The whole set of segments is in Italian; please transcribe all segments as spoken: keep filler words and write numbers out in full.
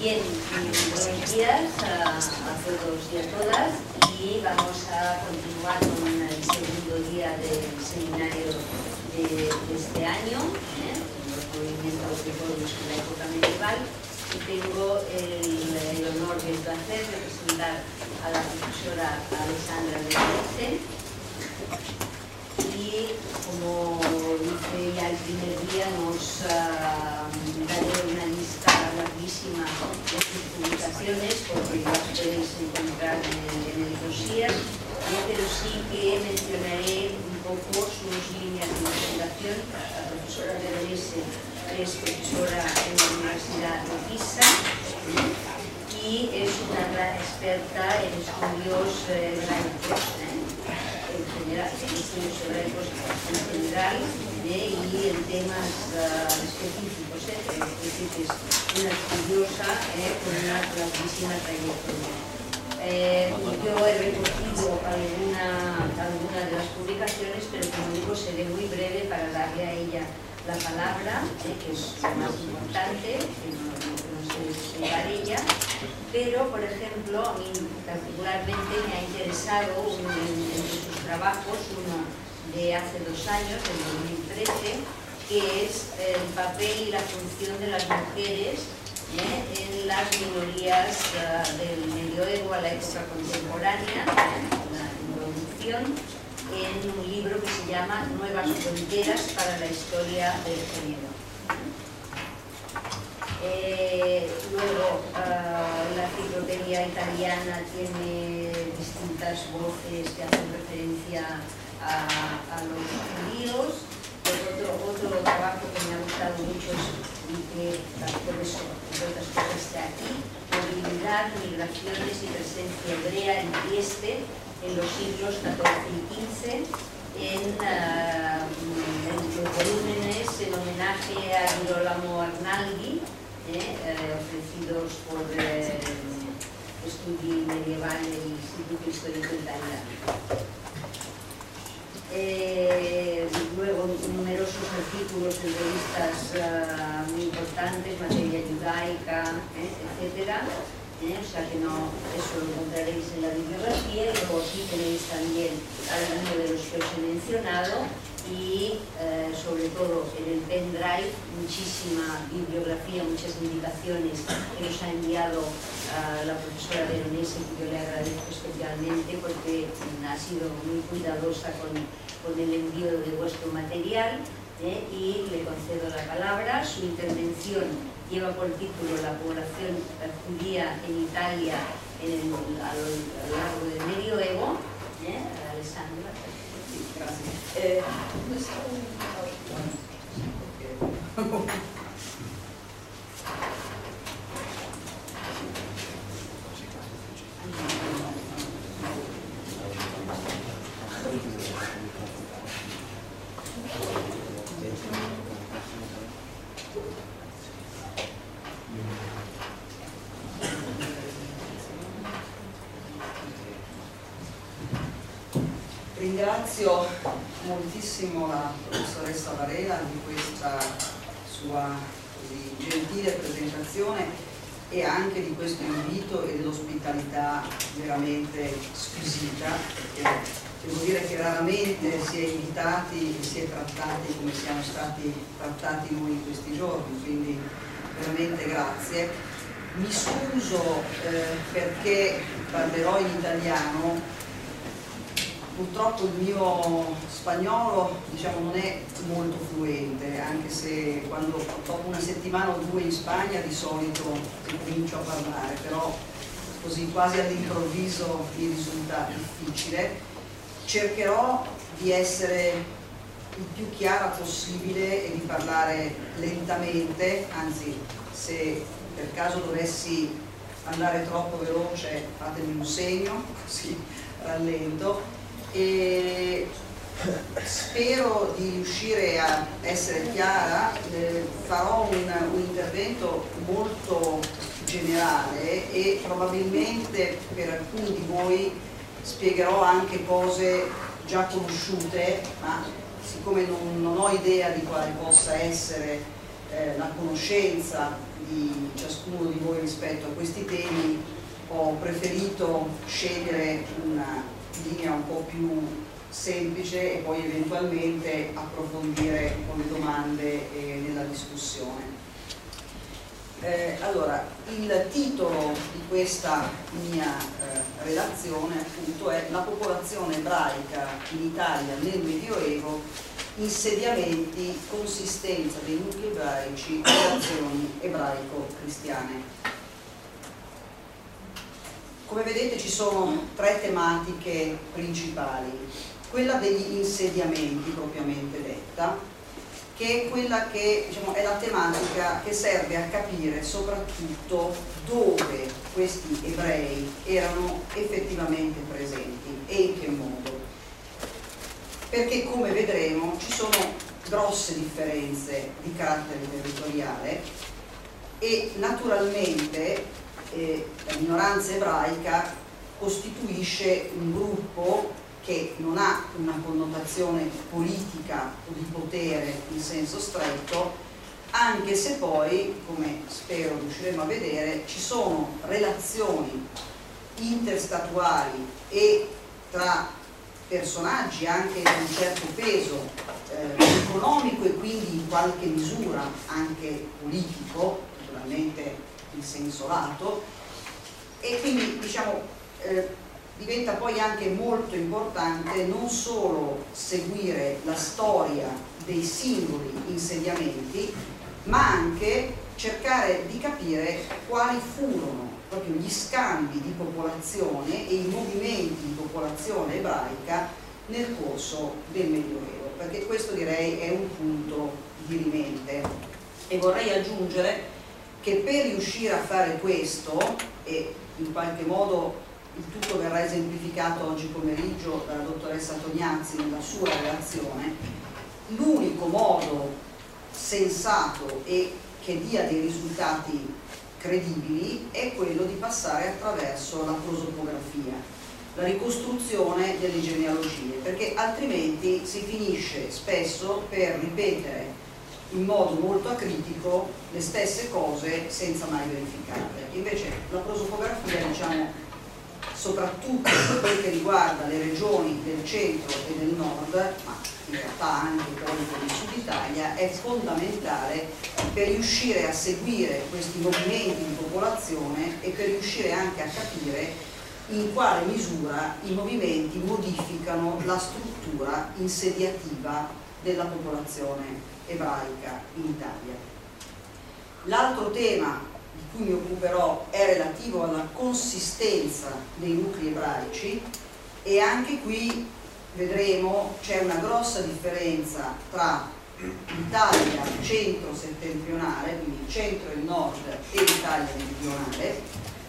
Bien, buenos días a, a todos y a todas, y vamos a continuar con el segundo día del seminario de, de este año, ¿eh? Los movimientos de pueblos en la época medieval, y tengo el, el honor y el placer de presentar a la profesora Alessandra de Lecce. Y como dice ya el primer día, nos uh, daré una lista larguísima de sus publicaciones, porque las podéis encontrar en el, en el dossier, pero sí que mencionaré un poco sus líneas de investigación. La profesora Veronese es profesora en la Universidad de Pisa y es una gran experta en estudios eh, laicos, ¿eh? en general, en estudios hebraicos en general, ¿eh? y en temas uh, específicos, ¿eh? es decir, que es una estudiosa ¿eh? con una larguísima trayectoria. Eh, yo he recogido alguna, alguna de las publicaciones, pero como digo, seré muy breve para darle a ella la palabra, ¿eh? que es lo más importante, que no, que no se explicar ella. Pero, por ejemplo, a mí particularmente me ha interesado un, entre sus trabajos, uno de hace dos años, en dos mil trece, que es el papel y la función de las mujeres ¿eh? en las minorías uh, del medioevo a la época contemporánea, ¿eh? una introducción en un libro que se llama Nuevas fronteras para la historia del género. Eh, luego, uh, la enciclopedia italiana tiene distintas voces que hacen referencia a, a los judíos. Otro, otro trabajo que me ha gustado mucho es, y que por eso, entre otras cosas, está aquí: Movilidad, migraciones y presencia hebrea en Trieste en los siglos catorce y quince, en, uh, en los volúmenes en homenaje a Girolamo Arnaldi, Eh, eh, ofrecidos por eh, Studi Medievali del Instituto Histórico Italiano. Eh, luego, numerosos artículos en revistas uh, muy importantes, Materia Judaica, eh, etcétera. Eh, o sea que no, eso lo encontraréis en la bibliografía, y luego aquí tenéis también algunos de los que os he mencionado. Y eh, sobre todo en el pendrive muchísima bibliografía, muchas indicaciones que nos ha enviado uh, la profesora Veronese, que yo le agradezco especialmente porque ha sido muy cuidadosa con, con el envío de vuestro material, ¿eh? Y le concedo la palabra. Su intervención lleva por título La población judía en Italia en el, a lo, a lo largo del medioevo. ¿eh? Alessandra. Grazie. Eh, Ringrazio moltissimo la professoressa Varela di questa sua così gentile presentazione e anche di questo invito e dell'ospitalità veramente squisita, perché devo dire che raramente si è invitati e si è trattati come siamo stati trattati noi in questi giorni, quindi veramente grazie. Mi scuso eh, perché parlerò in italiano. Purtroppo il mio spagnolo diciamo, non è molto fluente, anche se quando dopo una settimana o due in Spagna di solito comincio a parlare, però così quasi all'improvviso mi risulta difficile. Cercherò di essere il più chiara possibile e di parlare lentamente, anzi se per caso dovessi andare troppo veloce fatemi un segno, così rallento. E spero di riuscire a essere chiara. Eh, farò un, un intervento molto generale e probabilmente per alcuni di voi spiegherò anche cose già conosciute, ma siccome non, non ho idea di quale possa essere eh, la conoscenza di ciascuno di voi rispetto a questi temi ho preferito scegliere una linea un po' più semplice e poi eventualmente approfondire con le domande e nella discussione. Eh, allora, il titolo di questa mia eh, relazione appunto è La popolazione ebraica in Italia nel Medioevo, insediamenti, consistenza dei nuclei ebraici, relazioni ebraico-cristiane. Come vedete ci sono tre tematiche principali. Quella degli insediamenti propriamente detta, che è quella che diciamo, è la tematica che serve a capire soprattutto dove questi ebrei erano effettivamente presenti e in che modo. Perché come vedremo ci sono grosse differenze di carattere territoriale e naturalmente eh, la minoranza ebraica costituisce un gruppo che non ha una connotazione politica o di potere in senso stretto, anche se poi, come spero riusciremo a vedere, ci sono relazioni interstatuali e tra personaggi anche di un certo peso eh, economico e quindi in qualche misura anche politico, naturalmente in senso lato, e quindi diciamo eh, diventa poi anche molto importante non solo seguire la storia dei singoli insediamenti, ma anche cercare di capire quali furono proprio gli scambi di popolazione e i movimenti di popolazione ebraica nel corso del Medioevo, perché questo direi è un punto dirimente. E vorrei aggiungere che per riuscire a fare questo, e in qualche modo il tutto verrà esemplificato oggi pomeriggio dalla dottoressa Tognazzi nella sua relazione, l'unico modo sensato e che dia dei risultati credibili è quello di passare attraverso la prosopografia, la ricostruzione delle genealogie, perché altrimenti si finisce spesso per ripetere in modo molto acritico le stesse cose senza mai verificarle. Invece la prosopografia, diciamo, soprattutto per quel che riguarda le regioni del centro e del nord, ma in realtà anche poi per il sud Italia, è fondamentale per riuscire a seguire questi movimenti di popolazione e per riuscire anche a capire in quale misura i movimenti modificano la struttura insediativa della popolazione ebraica in Italia. L'altro tema di cui mi occuperò è relativo alla consistenza dei nuclei ebraici e anche qui vedremo c'è una grossa differenza tra l'Italia centro-settentrionale, quindi il centro e il nord, e l'Italia meridionale,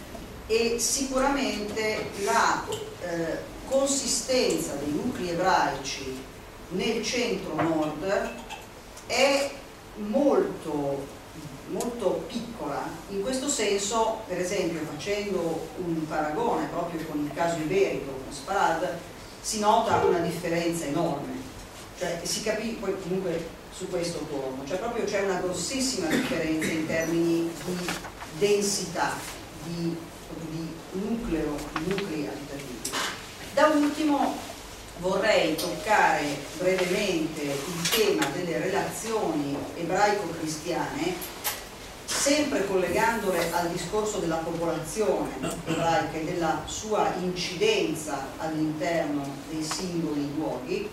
e sicuramente la eh, consistenza dei nuclei ebraici nel centro-nord è molto molto piccola. In questo senso, per esempio, facendo un paragone proprio con il caso iberico, con Sfarad, si nota una differenza enorme, cioè si capisce, poi comunque su questo torno, cioè proprio c'è una grossissima differenza in termini di densità, di, di nucleo, di nuclei abitativi. Da ultimo vorrei toccare brevemente il tema delle relazioni ebraico-cristiane, sempre collegandole al discorso della popolazione ebraica e della sua incidenza all'interno dei singoli luoghi.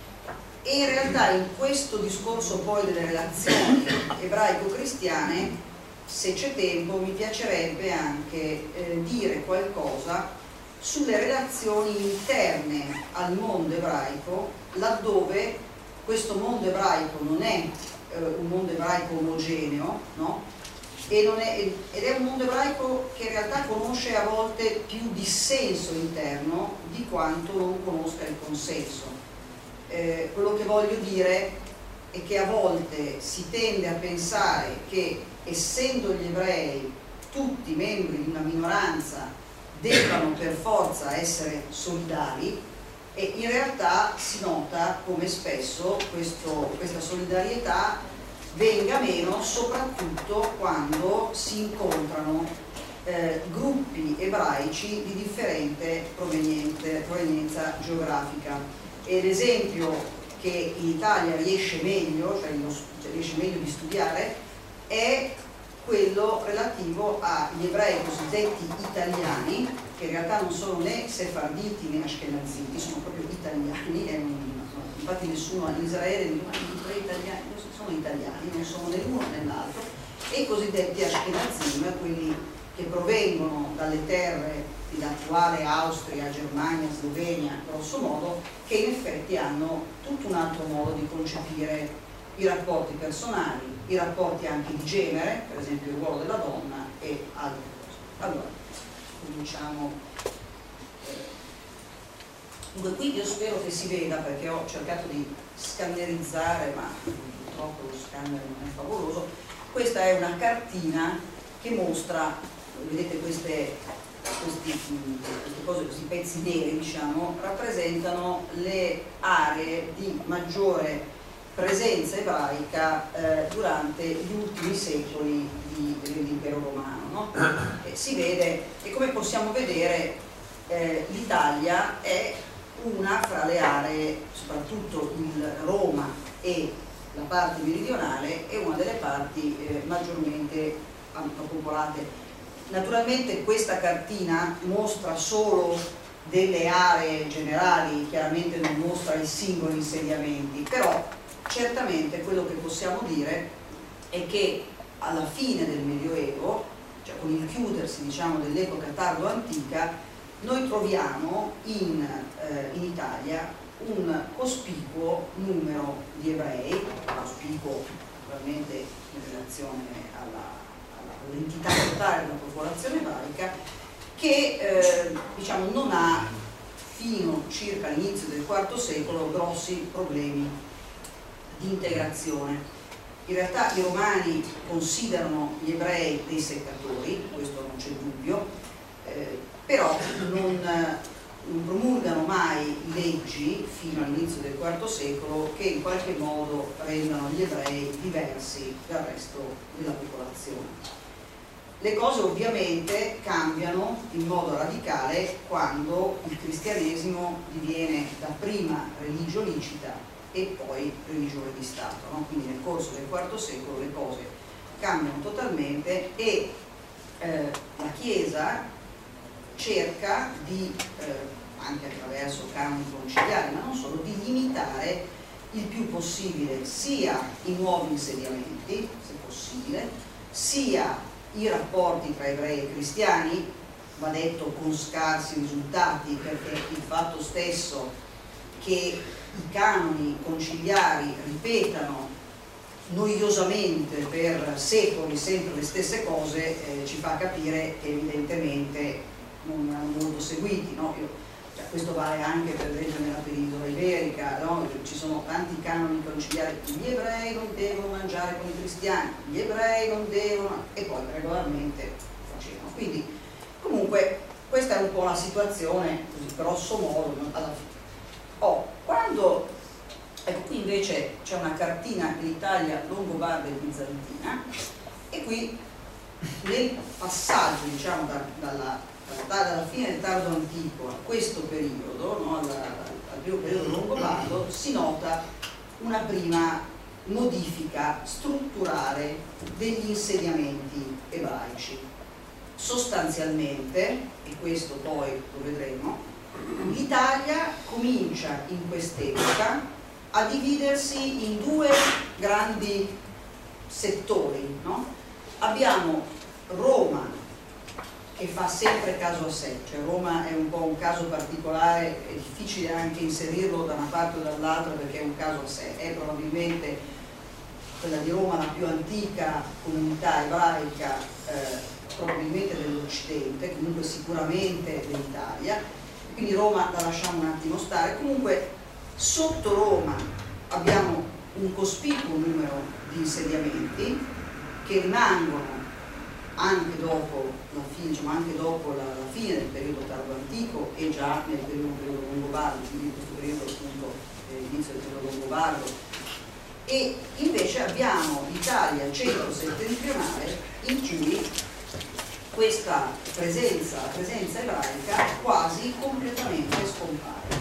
E in realtà in questo discorso poi delle relazioni ebraico-cristiane, se c'è tempo, mi piacerebbe anche eh, dire qualcosa sulle relazioni interne al mondo ebraico, laddove questo mondo ebraico non è eh, un mondo ebraico omogeneo, no? E non è, ed è un mondo ebraico che in realtà conosce a volte più dissenso interno di quanto non conosca il consenso. Eh, quello che voglio dire è che a volte si tende a pensare che, essendo gli ebrei tutti membri di una minoranza, debbano per forza essere solidari, e in realtà si nota come spesso questo, questa solidarietà venga meno, soprattutto quando si incontrano eh, gruppi ebraici di differente provenienza geografica. E l'esempio che in Italia riesce meglio, cioè, lo, cioè riesce meglio di studiare, è quello relativo agli ebrei cosiddetti italiani, che in realtà non sono né sefarditi né ashkenaziti, sono proprio italiani, è un, infatti nessuno in Israele dice ma gli italiani sono italiani, non sono né l'uno né l'altro, e i cosiddetti ashkenazim, quelli che provengono dalle terre dell'attuale Austria, Germania, Slovenia, grosso modo, che in effetti hanno tutto un altro modo di concepire i rapporti personali, i rapporti anche di genere, per esempio il ruolo della donna e altre cose. Allora, cominciamo. Dunque, qui io spero che si veda, perché ho cercato di scannerizzare, ma purtroppo lo scanner non è favoloso. Questa è una cartina che mostra, vedete queste, questi, queste cose, questi pezzi neri, diciamo, rappresentano le aree di maggiore presenza ebraica eh, durante gli ultimi secoli di, dell'impero romano, no? E si vede, e come possiamo vedere, eh, l'Italia è una fra le aree, soprattutto il Roma e la parte meridionale, è una delle parti eh, maggiormente popolate. Naturalmente questa cartina mostra solo delle aree generali, chiaramente non mostra i singoli insediamenti, però certamente quello che possiamo dire è che alla fine del Medioevo, cioè con il chiudersi, diciamo, dell'epoca tardo-antica, noi troviamo in, eh, in Italia un cospicuo numero di ebrei, cospicuo naturalmente in relazione all'entità totale della popolazione ebraica, che eh, diciamo, non ha fino circa all'inizio del quarto secolo grossi problemi di integrazione. In realtà i romani considerano gli ebrei dei seccatori, questo non c'è dubbio, eh, però non, non promulgano mai leggi fino all'inizio del quarto secolo che in qualche modo rendano gli ebrei diversi dal resto della popolazione. Le cose ovviamente cambiano in modo radicale quando il cristianesimo diviene dapprima religio licita e poi religione di Stato, no? Quindi nel corso del quarto secolo le cose cambiano totalmente e eh, la Chiesa cerca di, eh, anche attraverso canoni conciliari, ma non solo, di limitare il più possibile sia i nuovi insediamenti, se possibile, sia i rapporti tra ebrei e cristiani, va detto con scarsi risultati, perché il fatto stesso che i canoni conciliari ripetano noiosamente per secoli sempre le stesse cose eh, ci fa capire che evidentemente non erano molto seguiti, no? Io, cioè, questo vale anche per esempio nella penisola iberica, no? Ci sono tanti canoni conciliari, gli ebrei non devono mangiare con i cristiani, gli ebrei non devono, e poi regolarmente facevano. Quindi comunque questa è un po' la situazione, così grosso modo, alla fine. Oh, quando, ecco, qui invece c'è una cartina dell'Italia longobarda e bizantina, e qui nel passaggio, diciamo, da, dalla, dalla fine del tardo antico a questo periodo, no, al, al primo periodo longobardo, si nota una prima modifica strutturale degli insediamenti ebraici. Sostanzialmente, e questo poi lo vedremo, l'Italia comincia in quest'epoca a dividersi in due grandi settori, no? Abbiamo Roma, che fa sempre caso a sé, cioè Roma è un po' un caso particolare, è difficile anche inserirlo da una parte o dall'altra perché è un caso a sé, è probabilmente quella di Roma la più antica comunità ebraica eh, probabilmente dell'Occidente, comunque sicuramente dell'Italia. Quindi Roma la lasciamo un attimo stare. Comunque sotto Roma abbiamo un cospicuo numero di insediamenti che rimangono anche dopo la fine, diciamo, anche dopo la, la fine del periodo tardo antico e già nel periodo, periodo longobardo, quindi in questo periodo appunto eh, inizio del periodo longobardo. E invece abbiamo l'Italia centro-settentrionale in cui questa presenza, la presenza ebraica quasi completamente scompare.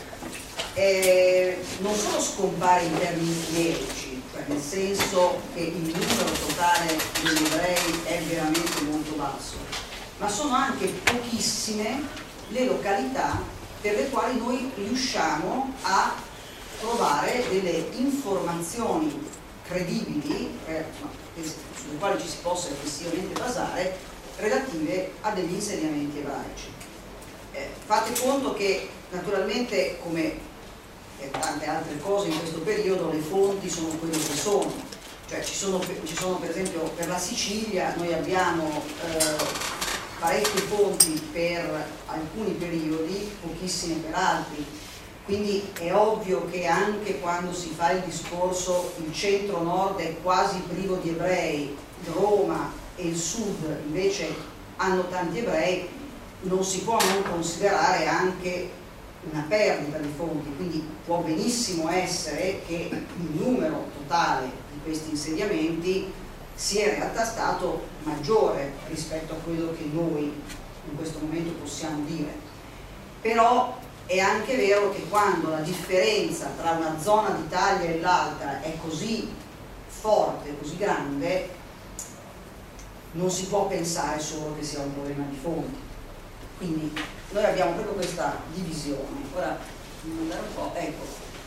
Eh, non solo scompare in termini numerici, cioè nel senso che il numero totale degli ebrei è veramente molto basso, ma sono anche pochissime le località per le quali noi riusciamo a trovare delle informazioni credibili, eh, sulle quali ci si possa effettivamente basare, relative a degli insediamenti ebraici. Eh, fate conto che naturalmente, come per tante altre cose in questo periodo, le fonti sono quelle che sono, cioè ci sono, ci sono per esempio per la Sicilia noi abbiamo eh, parecchie fonti per alcuni periodi, pochissime per altri, quindi è ovvio che anche quando si fa il discorso il centro-nord è quasi privo di ebrei, Roma e il sud invece hanno tanti ebrei, non si può non considerare anche una perdita di fonti, quindi può benissimo essere che il numero totale di questi insediamenti sia in realtà stato maggiore rispetto a quello che noi in questo momento possiamo dire. Però è anche vero che quando la differenza tra una zona d'Italia e l'altra è così forte, così grande, non si può pensare solo che sia un problema di fonti. Quindi noi abbiamo proprio questa divisione. Ora, andare un po', ecco.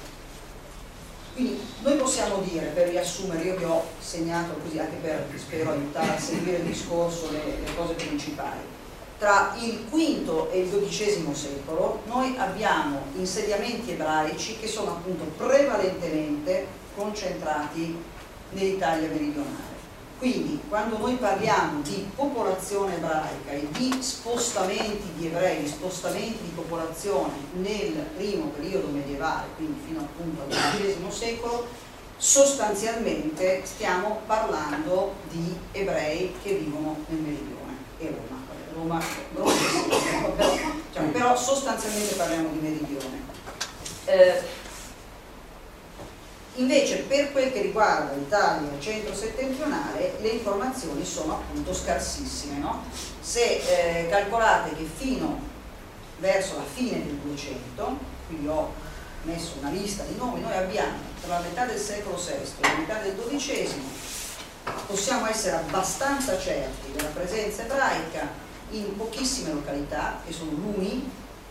Quindi noi possiamo dire, per riassumere, io vi ho segnato così anche per, spero, aiutare a seguire il discorso, le, le cose principali. Tra il quinto e il dodicesimo secolo noi abbiamo insediamenti ebraici che sono appunto prevalentemente concentrati nell'Italia meridionale. Quindi quando noi parliamo di popolazione ebraica e di spostamenti di ebrei, spostamenti di popolazione nel primo periodo medievale, quindi fino appunto al dodicesimo secolo, sostanzialmente stiamo parlando di ebrei che vivono nel meridione e Roma. Roma, Roma però, cioè, però sostanzialmente parliamo di meridione. Eh, Invece per quel che riguarda l'Italia centro-settentrionale le informazioni sono appunto scarsissime, no? Se eh, calcolate che fino verso la fine del duecento, quindi ho messo una lista di nomi, noi abbiamo tra la metà del secolo sesto e la metà del dodicesimo, possiamo essere abbastanza certi della presenza ebraica in pochissime località, che sono Luni,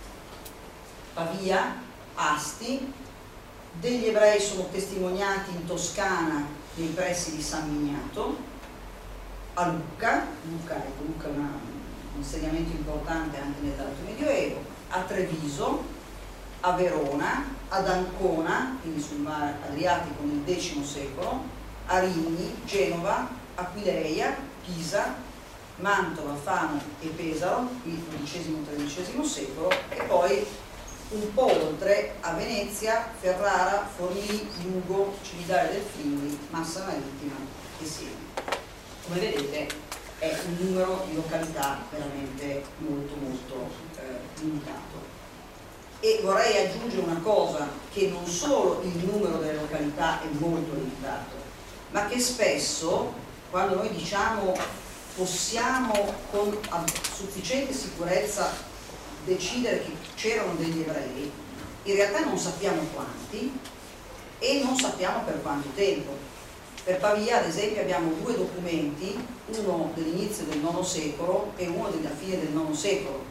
Pavia, Asti. Degli ebrei sono testimoniati in Toscana nei pressi di San Miniato, a Lucca, Lucca, ecco, Lucca è una, un insediamento importante anche nel tardo medioevo, a Treviso, a Verona, ad Ancona, quindi sul mare Adriatico nel decimo secolo, a Rimini, Genova, Aquileia, Pisa, Mantova, Fano e Pesaro, qui dodicesimo tredicesimo secolo, e poi un po' oltre a Venezia, Ferrara, Forlì, Lugo, Cividale del Friuli, Massa Marittima e Siena. Come vedete è un numero di località veramente molto molto eh, limitato. E vorrei aggiungere una cosa, che non solo il numero delle località è molto limitato, ma che spesso quando noi diciamo possiamo con sufficiente sicurezza decidere che c'erano degli ebrei, in realtà non sappiamo quanti e non sappiamo per quanto tempo. Per Pavia ad esempio abbiamo due documenti, uno dell'inizio del nono secolo e uno della fine del nono secolo,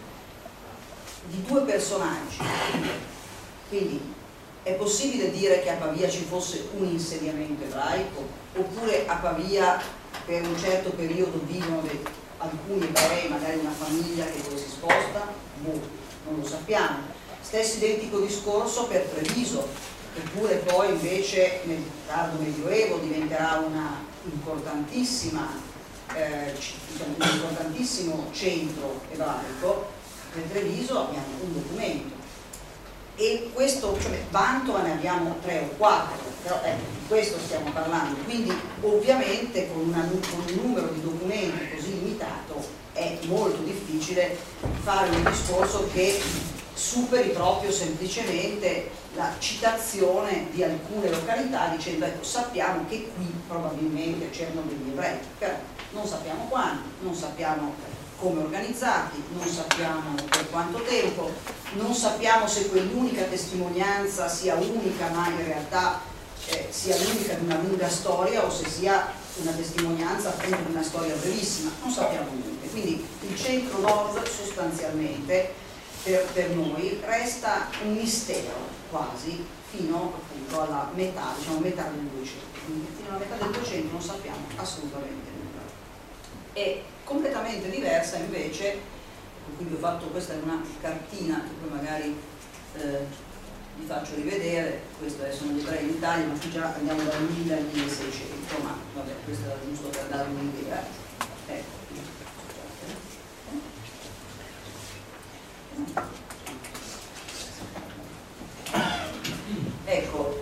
di due personaggi. Quindi è possibile dire che a Pavia ci fosse un insediamento ebraico, oppure a Pavia per un certo periodo vivono alcuni ebrei, magari una famiglia che poi si sposta? Boh, non lo sappiamo. Stesso identico discorso per Treviso, eppure poi invece nel tardo medioevo diventerà una importantissima, eh, un importantissimo centro ebraico. Per Treviso abbiamo un documento e questo, cioè Mantova ne abbiamo tre o quattro, però ecco, di questo stiamo parlando, quindi ovviamente con, una, con un numero di documenti così limitato è molto difficile fare un discorso che superi proprio semplicemente la citazione di alcune località dicendo ecco sappiamo che qui probabilmente c'erano degli ebrei, però non sappiamo quando, non sappiamo come organizzati, non sappiamo per quanto tempo, non sappiamo se quell'unica testimonianza sia unica ma in realtà eh, sia l'unica di una lunga storia o se sia una testimonianza appunto di una storia brevissima, non sappiamo niente. Quindi il centro-nord sostanzialmente per, per noi resta un mistero quasi fino appunto alla metà, diciamo metà del duecento. Quindi fino alla metà del duecento non sappiamo assolutamente nulla. È completamente diversa invece, quindi ho fatto, questa è una cartina che poi magari eh, vi faccio rivedere, questo adesso non vedrei in Italia, ma qui già andiamo dal mille al milleseicento, ma vabbè, questo era giusto per dare un'idea. Ecco. Ecco,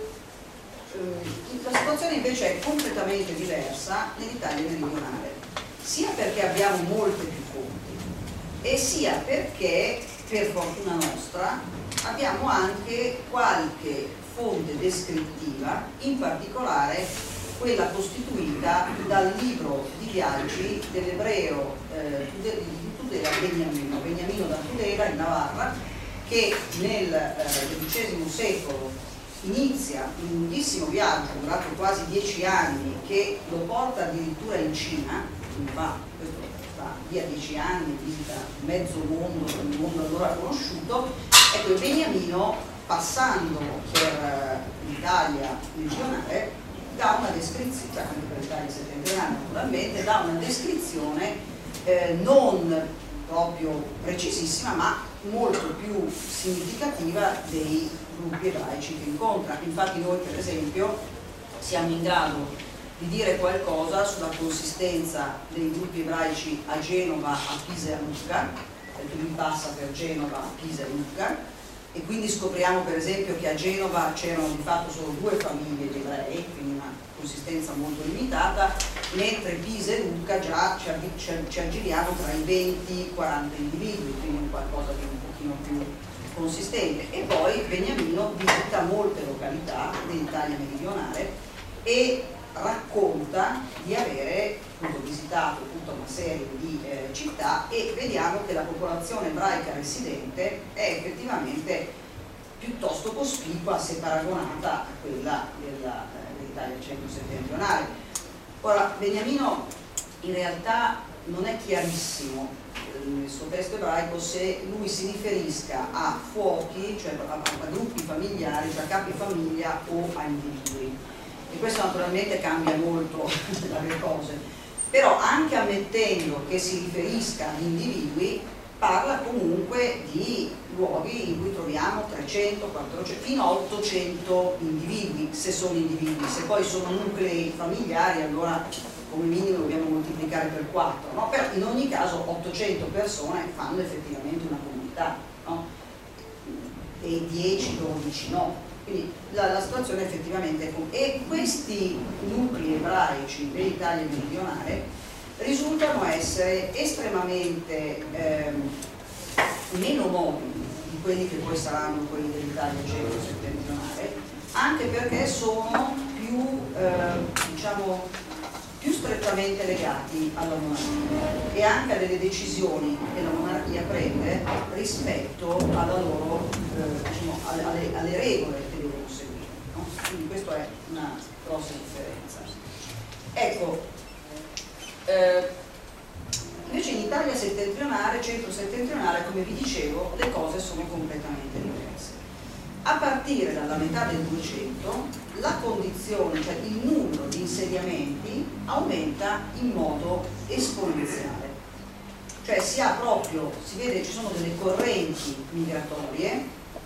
la situazione invece è completamente diversa nell'Italia meridionale, sia perché abbiamo molte più fonti e sia perché, per fortuna nostra, abbiamo anche qualche fonte descrittiva, in particolare quella costituita dal libro di viaggi dell'ebreo eh, di Tudela Beniamino, Beniamino da Tudela in Navarra, che nel dodicesimo eh, secolo inizia un lunghissimo viaggio durato quasi dieci anni che lo porta addirittura in Cina, quindi va, questo va via dieci anni, visita mezzo mondo, il mondo allora conosciuto. Ecco, il Beniamino, passando per l'Italia meridionale, dà una descrizione, anche per l'Italia settentrionale naturalmente, dà una descrizione eh, non proprio precisissima, ma molto più significativa dei gruppi ebraici che incontra. Infatti noi, per esempio, siamo in grado di dire qualcosa sulla consistenza dei gruppi ebraici a Genova, a Pisa e a Lucca, perché lui passa per Genova, Pisa e Lucca, e quindi scopriamo per esempio che a Genova c'erano di fatto solo due famiglie di ebrei, quindi una consistenza molto limitata, mentre Pisa e Lucca già ci, ci, ci aggiriamo tra i venti e quaranta individui, quindi qualcosa di un pochino più consistente. E poi Beniamino visita molte località dell'Italia meridionale e racconta di avere appunto visitato tutta una serie di eh, città, e vediamo che la popolazione ebraica residente è effettivamente piuttosto cospicua se paragonata a quella della, eh, dell'Italia centro-settentrionale. Ora, Beniamino in realtà non è chiarissimo nel suo testo ebraico se lui si riferisca a fuochi, cioè a, a gruppi familiari, cioè a capi famiglia o a individui. E questo naturalmente cambia molto le cose, però anche ammettendo che si riferisca ad individui, parla comunque di luoghi in cui troviamo trecento, quattrocento, fino a ottocento individui, se sono individui. Se poi sono nuclei familiari, allora come minimo dobbiamo moltiplicare per quattro, no? Però in ogni caso ottocento persone fanno effettivamente una comunità, no? E dieci dodici no. Quindi la, la situazione effettivamente è com- e questi nuclei ebraici dell'Italia meridionale risultano essere estremamente ehm, meno mobili di quelli che poi saranno quelli dell'Italia centro-settentrionale, anche perché sono più, eh, diciamo, più strettamente legati alla monarchia e anche a delle decisioni che la monarchia prende rispetto alla loro, eh, diciamo, alle, alle, alle regole che devono seguire, no? Quindi questa è una grossa differenza. Ecco, eh, invece in Italia settentrionale, centro-settentrionale, come vi dicevo, le cose sono completamente diverse. A partire dalla metà del duecento la condizione, cioè il numero di insediamenti aumenta in modo esponenziale, cioè si ha proprio, si vede, ci sono delle correnti migratorie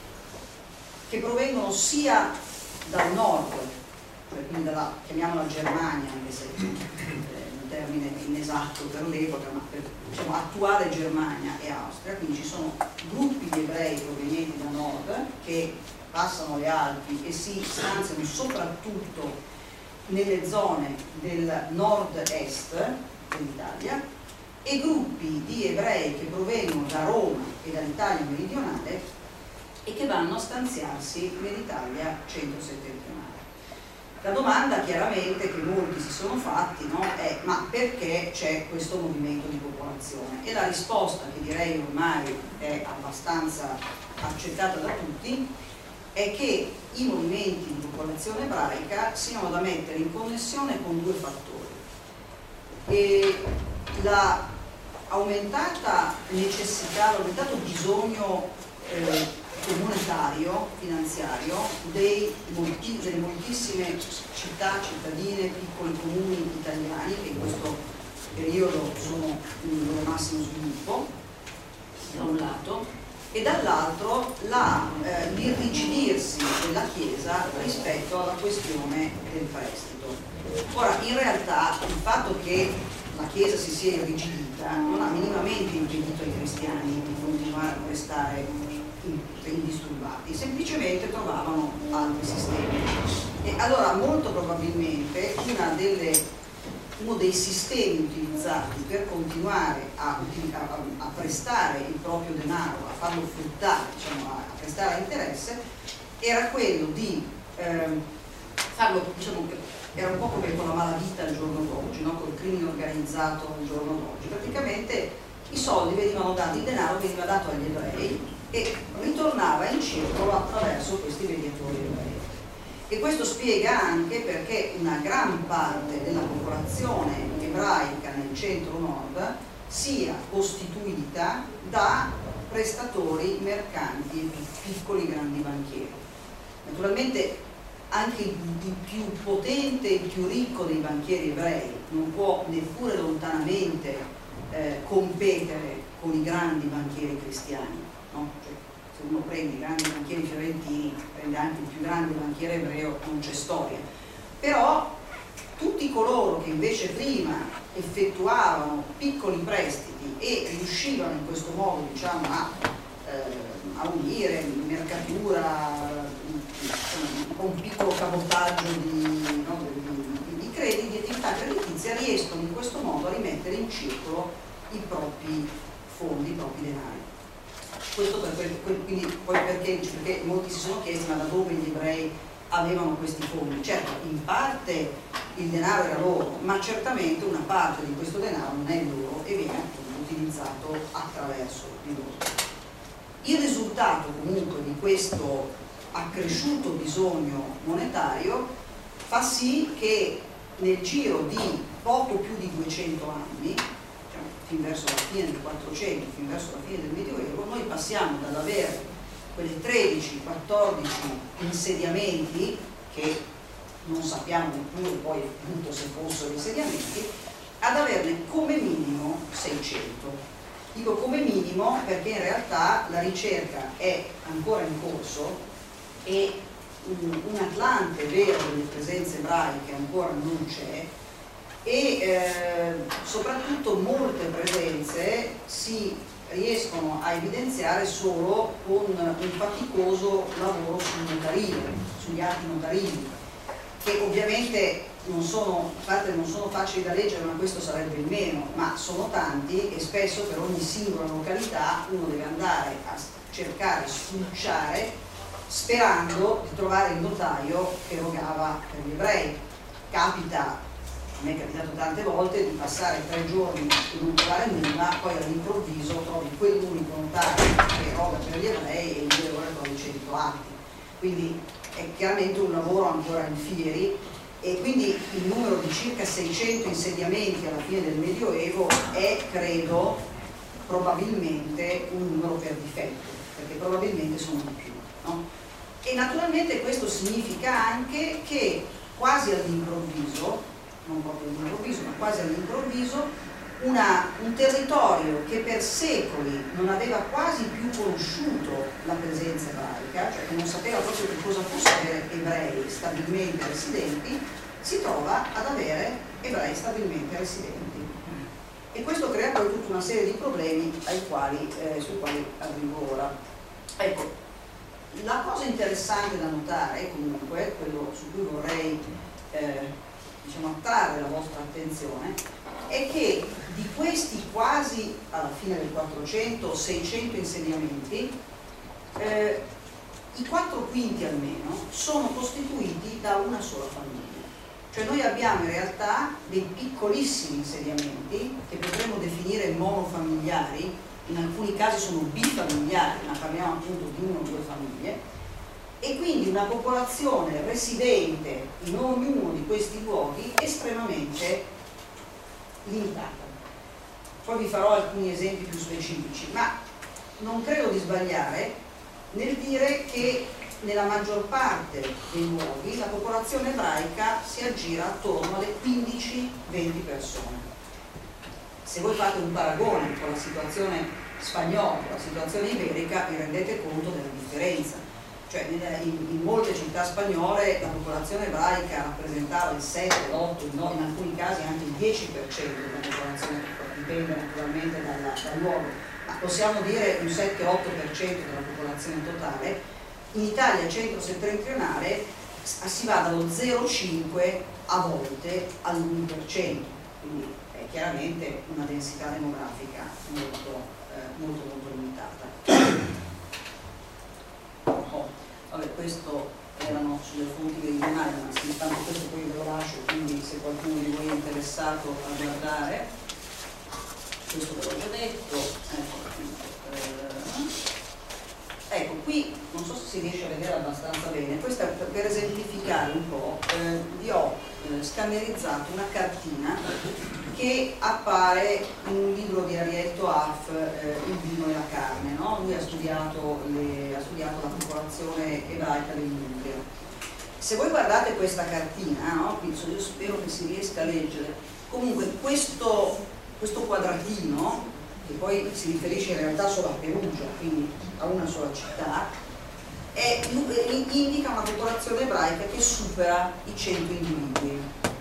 che provengono sia dal nord, cioè quindi dalla, chiamiamola Germania, anche se è un termine inesatto per l'epoca, ma per, diciamo, attuale Germania e Austria, quindi ci sono gruppi di ebrei provenienti da nord che passano le Alpi e si stanziano soprattutto nelle zone del nord-est dell'Italia, e gruppi di ebrei che provengono da Roma e dall'Italia meridionale e che vanno a stanziarsi nell'Italia centro-settentrionale. La domanda chiaramente che molti si sono fatti, no, è ma perché c'è questo movimento di popolazione? E la risposta, che direi ormai è abbastanza accettata da tutti, è che i movimenti di popolazione ebraica siano da mettere in connessione con due fattori. E la aumentata necessità, l'aumentato bisogno eh, monetario, finanziario dei molti, delle moltissime città, cittadine, piccoli comuni italiani che in questo periodo sono in loro massimo sviluppo, da un lato, e dall'altro eh, l'irrigidirsi della Chiesa rispetto alla questione del prestito. Ora, in realtà il fatto che la Chiesa si sia irrigidita non ha minimamente impedito ai cristiani di continuare a prestare indisturbati, semplicemente trovavano altri sistemi. E allora molto probabilmente una delle, uno dei sistemi utilizzati per continuare a, a, a prestare il proprio denaro, a farlo fruttare, diciamo, a, a prestare interesse, era quello di eh, farlo, diciamo, era un po' come con la malavita al giorno d'oggi, no? Col crimine organizzato al giorno d'oggi. Praticamente i soldi venivano dati, il denaro veniva dato agli ebrei e ritornava in circolo attraverso questi mediatori ebrei. E questo spiega anche perché una gran parte della popolazione ebraica nel centro-nord sia costituita da prestatori, mercanti e piccoli grandi banchieri. Naturalmente anche il più potente e il più ricco dei banchieri ebrei non può neppure lontanamente eh, competere con i grandi banchieri cristiani. No? Cioè, se uno prende i grandi banchieri fiorentini, prende anche il più grande banchiere ebreo, non c'è storia. Però tutti coloro che invece prima effettuavano piccoli prestiti e riuscivano in questo modo, diciamo, a, eh, a unire mercatura, un piccolo cabotaggio di, no, di, di crediti, di attività creditizia, riescono in questo modo a rimettere in circolo i propri fondi, i propri denari. Questo per, per, quindi, poi perché, perché molti si sono chiesti ma da dove gli ebrei avevano questi fondi. Certo, in parte il denaro era loro, ma certamente una parte di questo denaro non è loro e viene utilizzato attraverso di loro. Il risultato comunque di questo accresciuto bisogno monetario fa sì che nel giro di poco più di duecento anni, fin verso la fine del quattrocento, fin verso la fine del Medioevo, noi passiamo dall'avere quelle tredici quattordici insediamenti che non sappiamo neppure poi appunto se fossero insediamenti, ad averne come minimo seicento. Dico come minimo perché in realtà la ricerca è ancora in corso e un, un Atlante vero delle presenze ebraiche ancora non c'è, e eh, soprattutto molte presenze si riescono a evidenziare solo con un faticoso lavoro sul notarile, sugli atti notarili, che ovviamente non sono, a parte non sono facili da leggere, ma questo sarebbe il meno, ma sono tanti e spesso per ogni singola località uno deve andare a cercare, spulciare, sperando di trovare il notaio che erogava per gli ebrei. Capita, a me è capitato tante volte di passare tre giorni e non trovare nulla, poi all'improvviso trovi quell'unico notaio che eroga per gli ebrei e in due ore trovi cento atti. Quindi è chiaramente un lavoro ancora in fieri, e quindi il numero di circa seicento insediamenti alla fine del Medioevo è, credo, probabilmente un numero per difetto, perché probabilmente sono di più, no? E naturalmente questo significa anche che quasi all'improvviso, non proprio all'improvviso, ma quasi all'improvviso, una, un territorio che per secoli non aveva quasi più conosciuto la presenza ebraica, cioè che non sapeva proprio che cosa fosse avere ebrei stabilmente residenti, si trova ad avere ebrei stabilmente residenti. E questo crea poi tutta una serie di problemi ai quali, eh, sui quali arrivo ora. Ecco, la cosa interessante da notare, comunque, quello su cui vorrei eh, diciamo, attrarre la vostra attenzione, è che di questi quasi alla fine del quattrocento seicento insediamenti, eh, i quattro quinti almeno sono costituiti da una sola famiglia. Cioè noi abbiamo in realtà dei piccolissimi insediamenti che potremmo definire monofamiliari, in alcuni casi sono bifamiliari, ma parliamo appunto di una o due famiglie, e quindi una popolazione residente in ognuno di questi luoghi estremamente limitata. Poi vi farò alcuni esempi più specifici, ma non credo di sbagliare nel dire che nella maggior parte dei luoghi la popolazione ebraica si aggira attorno alle quindici venti persone. Se voi fate un paragone con la situazione spagnola, con la situazione iberica, vi rendete conto della differenza. Cioè in, in molte città spagnole la popolazione ebraica rappresentava il sette, l'otto, in alcuni casi anche il dieci per cento della popolazione, dipende naturalmente dalla, dal luogo, ma possiamo dire un sette otto per cento della popolazione totale. In Italia centro-settentrionale si va dallo zero virgola cinque a volte all'uno per cento, quindi è chiaramente una densità demografica molto, eh, molto, molto limitata. Oh, vabbè, questo erano sulle fonti meridionali, ma sì, tanto questo poi ve lo lascio, quindi se qualcuno di voi è interessato a guardare, questo ve l'ho già detto. Ecco, eh, Ecco, qui non so se si riesce a vedere abbastanza bene, questa per, per esemplificare un po', eh, vi ho eh, scannerizzato una cartina che appare in un libro di Arietto Arf, eh, Il vino e la carne, no? Lui ha studiato, le, ha studiato la popolazione ebraica dell'Umbria. Se voi guardate questa cartina, no? Quindi io spero che si riesca a leggere, comunque questo, questo quadratino, che poi si riferisce in realtà solo a Perugia, quindi a una sola città, è, indica una popolazione ebraica che supera i cento individui.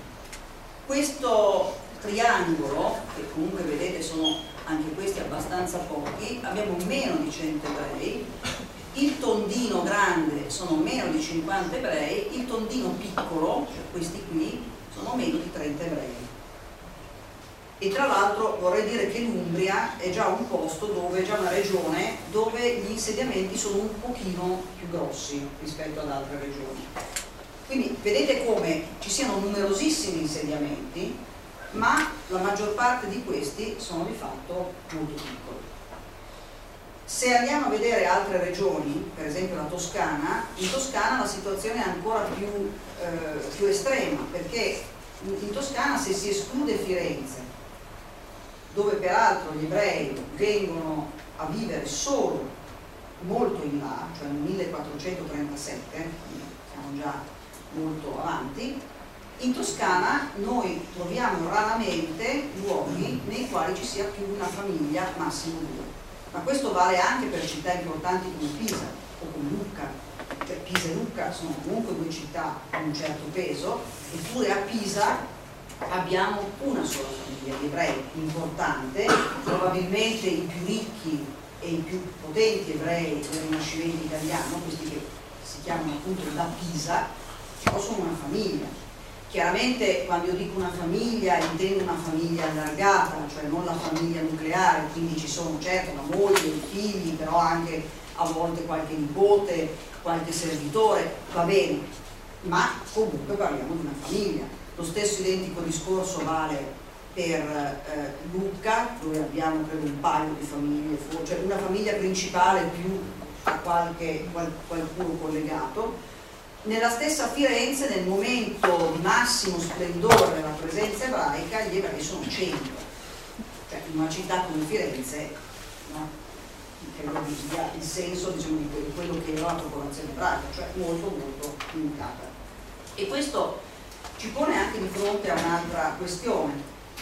Questo triangolo, che comunque vedete sono anche questi abbastanza pochi, abbiamo meno di cento ebrei, il tondino grande sono meno di cinquanta ebrei, il tondino piccolo, cioè questi qui, sono meno di trenta ebrei. E tra l'altro vorrei dire che l'Umbria è già un posto dove, è già una regione dove gli insediamenti sono un pochino più grossi rispetto ad altre regioni. Quindi vedete come ci siano numerosissimi insediamenti, ma la maggior parte di questi sono di fatto molto piccoli. Se andiamo a vedere altre regioni, per esempio la Toscana, in Toscana la situazione è ancora più, eh, più estrema, perché in Toscana, se si esclude Firenze, dove peraltro gli ebrei vengono a vivere solo molto in là, cioè nel millequattrocentotrentasette, quindi siamo già molto avanti, in Toscana noi troviamo raramente luoghi nei quali ci sia più di una famiglia, massimo due. Ma questo vale anche per città importanti come Pisa o come Lucca. Cioè Pisa e Lucca sono comunque due città con un certo peso, eppure a Pisa abbiamo una sola famiglia di ebrei importante, probabilmente i più ricchi e i più potenti ebrei del Rinascimento italiano, questi che si chiamano appunto da Pisa, però sono una famiglia. Chiaramente quando io dico una famiglia intendo una famiglia allargata, cioè non la famiglia nucleare, quindi ci sono certo la moglie, i figli, però anche a volte qualche nipote, qualche servitore, va bene, ma comunque parliamo di una famiglia. Lo stesso identico discorso vale per eh, Lucca, dove abbiamo credo un paio di famiglie, cioè una famiglia principale più a qualche, qual, qualcuno collegato. Nella stessa Firenze, nel momento di massimo splendore della presenza ebraica, gli ebrei sono cento. Cioè in una città come Firenze, no? Credo che dia il senso, diciamo, di quello che era la popolazione ebraica, cioè molto molto limitata. E questo ci pone anche di fronte a un'altra questione,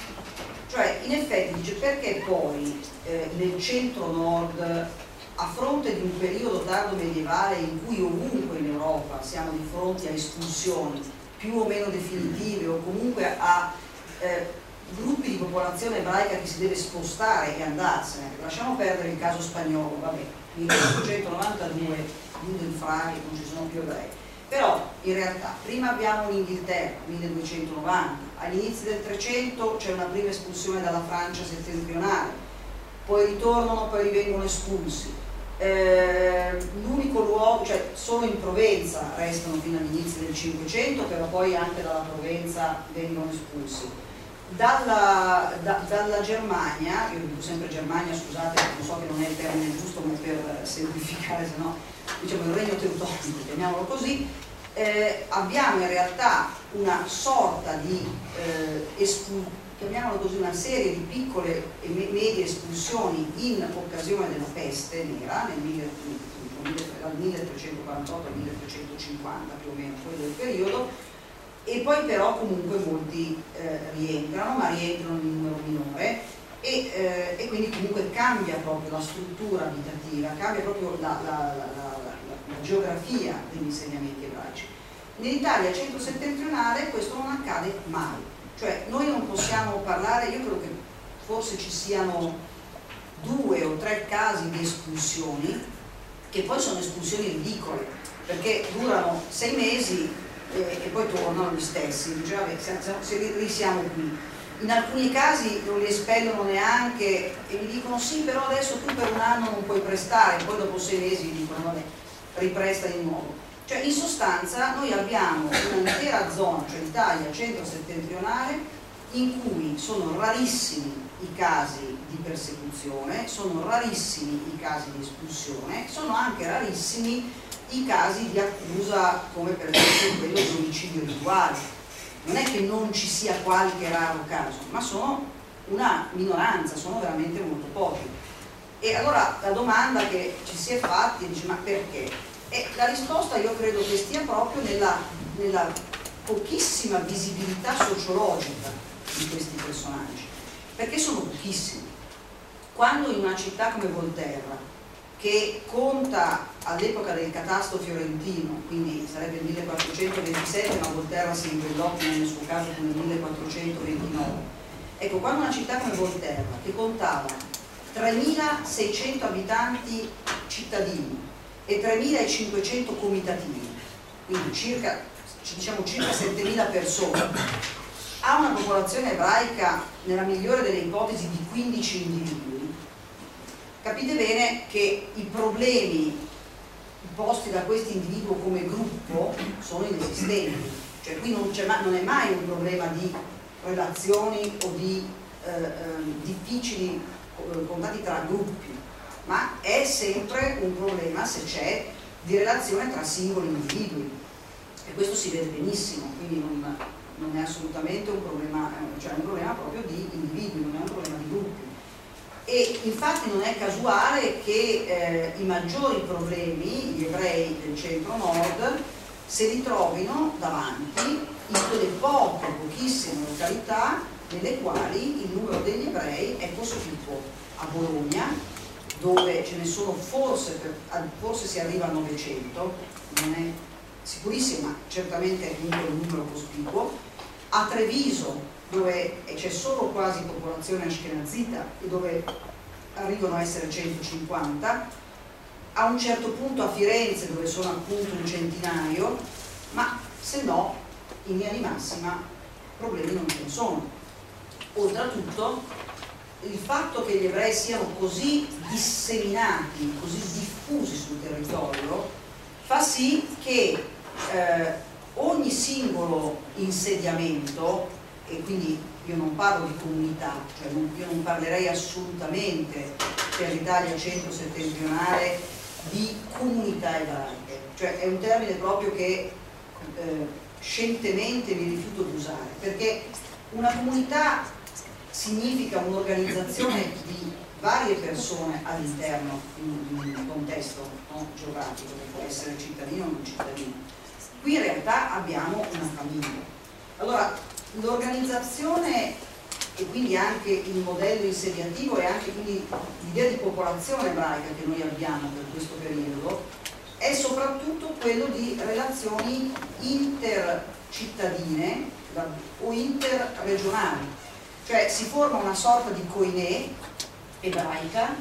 cioè in effetti dice perché poi eh, nel centro-nord, a fronte di un periodo tardo medievale in cui ovunque in Europa siamo di fronte a espulsioni più o meno definitive o comunque a eh, gruppi di popolazione ebraica che si deve spostare e andarsene, lasciamo perdere il caso spagnolo, vabbè, milleottocentonovantadue, Judenfrage, non ci sono più ebrei. Però in realtà prima abbiamo l'Inghilterra, milleduecentonovanta, agli inizi del Trecento c'è una prima espulsione dalla Francia settentrionale, poi ritornano, poi rivengono espulsi, Eh, l'unico luogo, cioè solo in Provenza restano fino all'inizio del Cinquecento, però poi anche dalla Provenza vengono espulsi. Dalla, da, dalla Germania, io dico sempre Germania, scusate, non so che non è il termine giusto, ma per semplificare, se no diciamo il regno teutonico, chiamiamolo così, eh, abbiamo in realtà una sorta di eh, espulsione, chiamiamolo così, una serie di piccole e medie espulsioni in occasione della peste nera nel dal milletrecentoquarantotto al milletrecentocinquanta, più o meno quello del periodo, e poi però comunque molti eh, rientrano, ma rientrano in numero minore, e, eh, e quindi comunque cambia proprio la struttura abitativa, cambia proprio la, la, la, la, la, la geografia degli insediamenti ebraici. Nell'Italia centro-settentrionale questo non accade mai. Cioè noi non possiamo parlare, io credo che forse ci siano due o tre casi di espulsioni, che poi sono espulsioni ridicole, perché durano sei mesi e, e poi tornano gli stessi, dice, vabbè, se, se lì siamo qui. In alcuni casi non li espellono neanche e mi dicono sì, però adesso tu per un anno non puoi prestare, poi dopo sei mesi mi dicono vabbè, ripresta di nuovo. Cioè in sostanza noi abbiamo un'intera zona, cioè l'Italia centro-settentrionale, in cui sono rarissimi i casi di persecuzione, sono rarissimi i casi di espulsione, sono anche rarissimi i casi di accusa come per esempio quello di omicidio rituale. Non è che non ci sia qualche raro caso, ma sono una minoranza, sono veramente molto pochi. E allora la domanda che ci si è fatti è dice, ma perché? E la risposta io credo che stia proprio nella, nella pochissima visibilità sociologica di questi personaggi, perché sono pochissimi. Quando in una città come Volterra, che conta all'epoca del catasto fiorentino, quindi sarebbe il millequattrocentoventisette, ma Volterra si ribellò nel suo caso come il millequattrocentoventinove, ecco, quando una città come Volterra, che contava tremilaseicento abitanti cittadini e tremilacinquecento comitativi, quindi circa, diciamo, circa settemila persone, ha una popolazione ebraica nella migliore delle ipotesi di quindici individui, capite bene che i problemi posti da questi individui come gruppo sono inesistenti, cioè qui non, non è mai un problema di relazioni o di eh, eh, difficili eh, contatti tra gruppi, ma è sempre un problema, se c'è, di relazione tra singoli individui, e questo si vede benissimo, quindi non, non è assolutamente un problema, cioè è un problema proprio di individui, non è un problema di gruppi. E infatti non è casuale che eh, i maggiori problemi, gli ebrei del centro-nord, si ritrovino davanti in quelle poche, pochissime località nelle quali il numero degli ebrei è cospicuo. A Bologna, dove ce ne sono forse, per, forse si arriva a novecento, non è sicurissimo, ma certamente è comunque un numero cospicuo. A Treviso, dove c'è solo quasi popolazione ashkenazita e dove arrivano a essere centocinquanta, a un certo punto a Firenze, dove sono appunto un centinaio, ma se no in linea di massima problemi non ce ne sono. Oltretutto il fatto che gli ebrei siano così disseminati, così diffusi sul territorio, fa sì che eh, ogni singolo insediamento, e quindi io non parlo di comunità, cioè non, io non parlerei assolutamente per l'Italia centro-settentrionale di comunità ebraiche, cioè è un termine proprio che eh, scientemente mi rifiuto di usare, perché una comunità significa un'organizzazione di varie persone all'interno di un contesto, no, geografico, che può essere cittadino o non cittadino. Qui in realtà abbiamo una famiglia. Allora, l'organizzazione e quindi anche il modello insediativo e anche quindi l'idea di popolazione ebraica che noi abbiamo per questo periodo è soprattutto quello di relazioni intercittadine o interregionali. Cioè si forma una sorta di koinè ebraica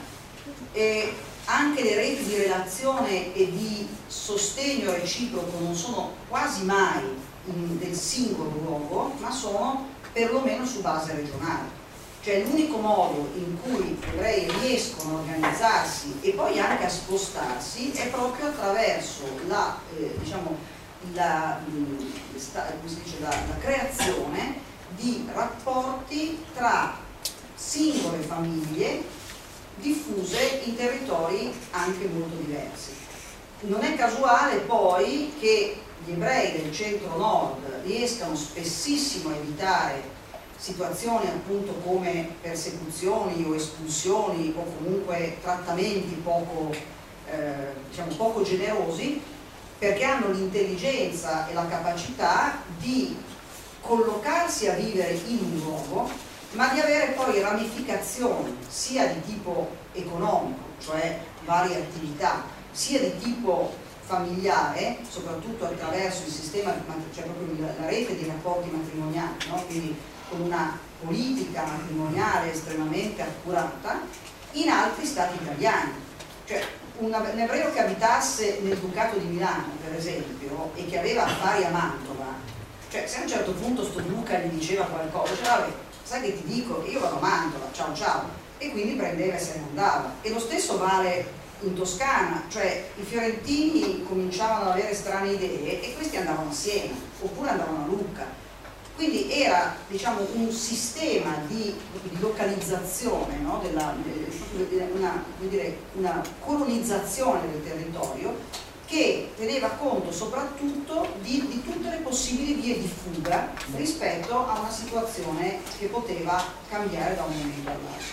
e anche le reti di relazione e di sostegno reciproco non sono quasi mai in, del singolo luogo, ma sono perlomeno su base regionale. Cioè l'unico modo in cui gli ebrei riescono a organizzarsi e poi anche a spostarsi è proprio attraverso la, eh, diciamo, la, sta, come si dice, la, la creazione di rapporti tra singole famiglie diffuse in territori anche molto diversi. Non è casuale poi che gli ebrei del centro-nord riescano spessissimo a evitare situazioni appunto come persecuzioni o espulsioni o comunque trattamenti poco, eh, diciamo, poco generosi, perché hanno l'intelligenza e la capacità di collocarsi a vivere in un luogo, ma di avere poi ramificazioni sia di tipo economico, cioè varie attività, sia di tipo familiare, soprattutto attraverso il sistema, cioè proprio la rete di rapporti matrimoniali, no? Quindi con una politica matrimoniale estremamente accurata, in altri stati italiani. Cioè un ebreo che abitasse nel Ducato di Milano, per esempio, e che aveva affari a Mantova, cioè se a un certo punto sto duca gli diceva qualcosa, cioè vabbè, sai che ti dico, io vado a Mantova, ciao ciao, e quindi prendeva e se ne andava. E lo stesso vale in Toscana, cioè i fiorentini cominciavano ad avere strane idee e questi andavano a Siena, oppure andavano a Lucca. Quindi era, diciamo, un sistema di, di localizzazione, no? Della, una, dire, una colonizzazione del territorio che teneva conto soprattutto di, di tutte le possibili vie di fuga rispetto a una situazione che poteva cambiare da un momento all'altro.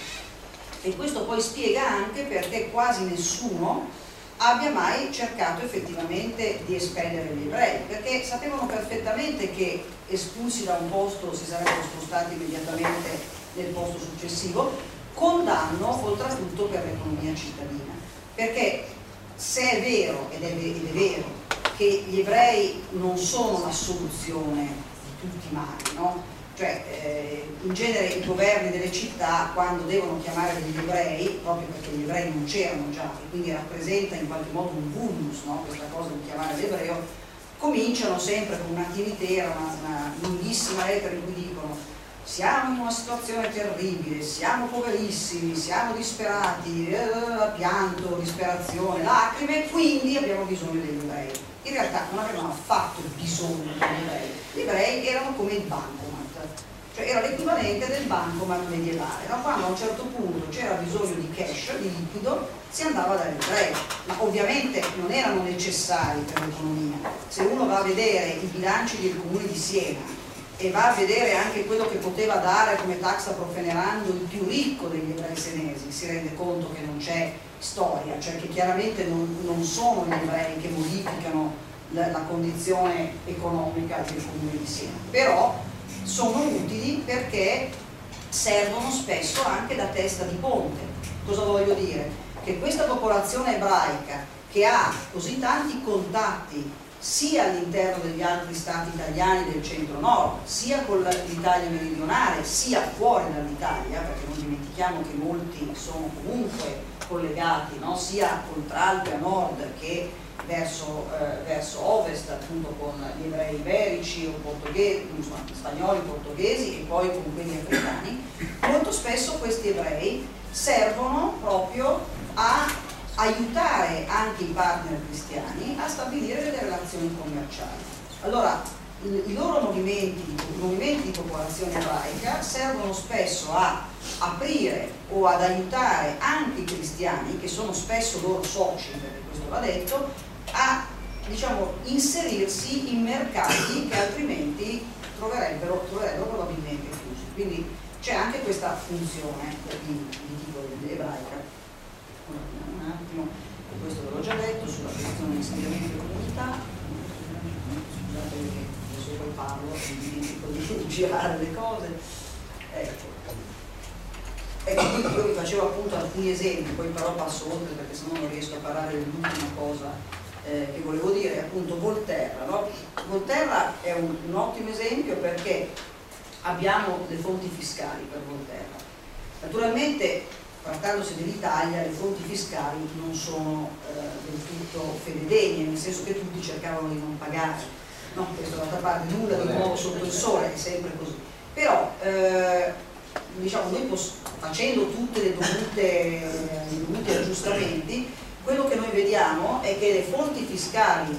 E questo poi spiega anche perché quasi nessuno abbia mai cercato effettivamente di espellere gli ebrei, perché sapevano perfettamente che espulsi da un posto si sarebbero spostati immediatamente nel posto successivo, con danno oltretutto per l'economia cittadina. Perché se è vero, ed è, ed è vero, che gli ebrei non sono la soluzione di tutti i mali, no? Cioè eh, in genere i governi delle città, quando devono chiamare degli ebrei, proprio perché gli ebrei non c'erano già e quindi rappresenta in qualche modo un vulnus, no? Questa cosa di chiamare l'ebreo, cominciano sempre con una tiritera, una, una lunghissima lettera in cui dicono: siamo in una situazione terribile, siamo poverissimi, siamo disperati, eh, pianto, disperazione, lacrime, quindi abbiamo bisogno degli ebrei. In realtà non avevano affatto bisogno degli ebrei, gli ebrei erano come il bancomat, cioè era l'equivalente del bancomat medievale, no? Quando a un certo punto c'era bisogno di cash, di liquido, si andava dagli ebrei, ma ovviamente non erano necessari per l'economia. Se uno va a vedere i bilanci del comune di Siena e va a vedere anche quello che poteva dare come taxa pro venerando il più ricco degli ebrei senesi, si rende conto che non c'è storia, cioè che chiaramente non, non sono gli ebrei che modificano la, la condizione economica del comune di Siena, però sono utili perché servono spesso anche da testa di ponte. Cosa voglio dire? Che questa popolazione ebraica che ha così tanti contatti sia all'interno degli altri stati italiani del centro-nord, sia con l'Italia meridionale, sia fuori dall'Italia, perché non dimentichiamo che molti sono comunque collegati, no? Sia oltralpe a nord che verso, eh, verso ovest, appunto con gli ebrei iberici o portoghesi, insomma, spagnoli, portoghesi e poi con quelli africani. Molto spesso questi ebrei servono proprio a aiutare anche i partner cristiani a stabilire delle relazioni commerciali. Allora i, i loro movimenti, i movimenti di popolazione ebraica servono spesso a aprire o ad aiutare anche i cristiani, che sono spesso loro soci, perché questo va detto, a, diciamo, inserirsi in mercati che altrimenti troverebbero, troverebbero probabilmente chiusi. Quindi c'è anche questa funzione di, di tipo ebraica. Un attimo, questo ve l'ho già detto, sulla questione di insediamento e comunità. Scusate che adesso poi parlo e mi dimentico di girare le cose. Ecco. Ecco, quindi io vi facevo appunto alcuni esempi, poi però passo oltre perché sennò non riesco a parlare dell'ultima cosa eh, che volevo dire, appunto Volterra, no? Volterra è un, un ottimo esempio perché abbiamo le fonti fiscali per Volterra. Naturalmente, trattandosi dell'Italia, le fonti fiscali non sono eh, del tutto fededegne, nel senso che tutti cercavano di non pagare, no? Questo d'altra parte nulla di nuovo sotto il sole, è sempre così. Però eh, diciamo, noi facendo tutte le dovute, i dovuti aggiustamenti, quello che noi vediamo è che le fonti fiscali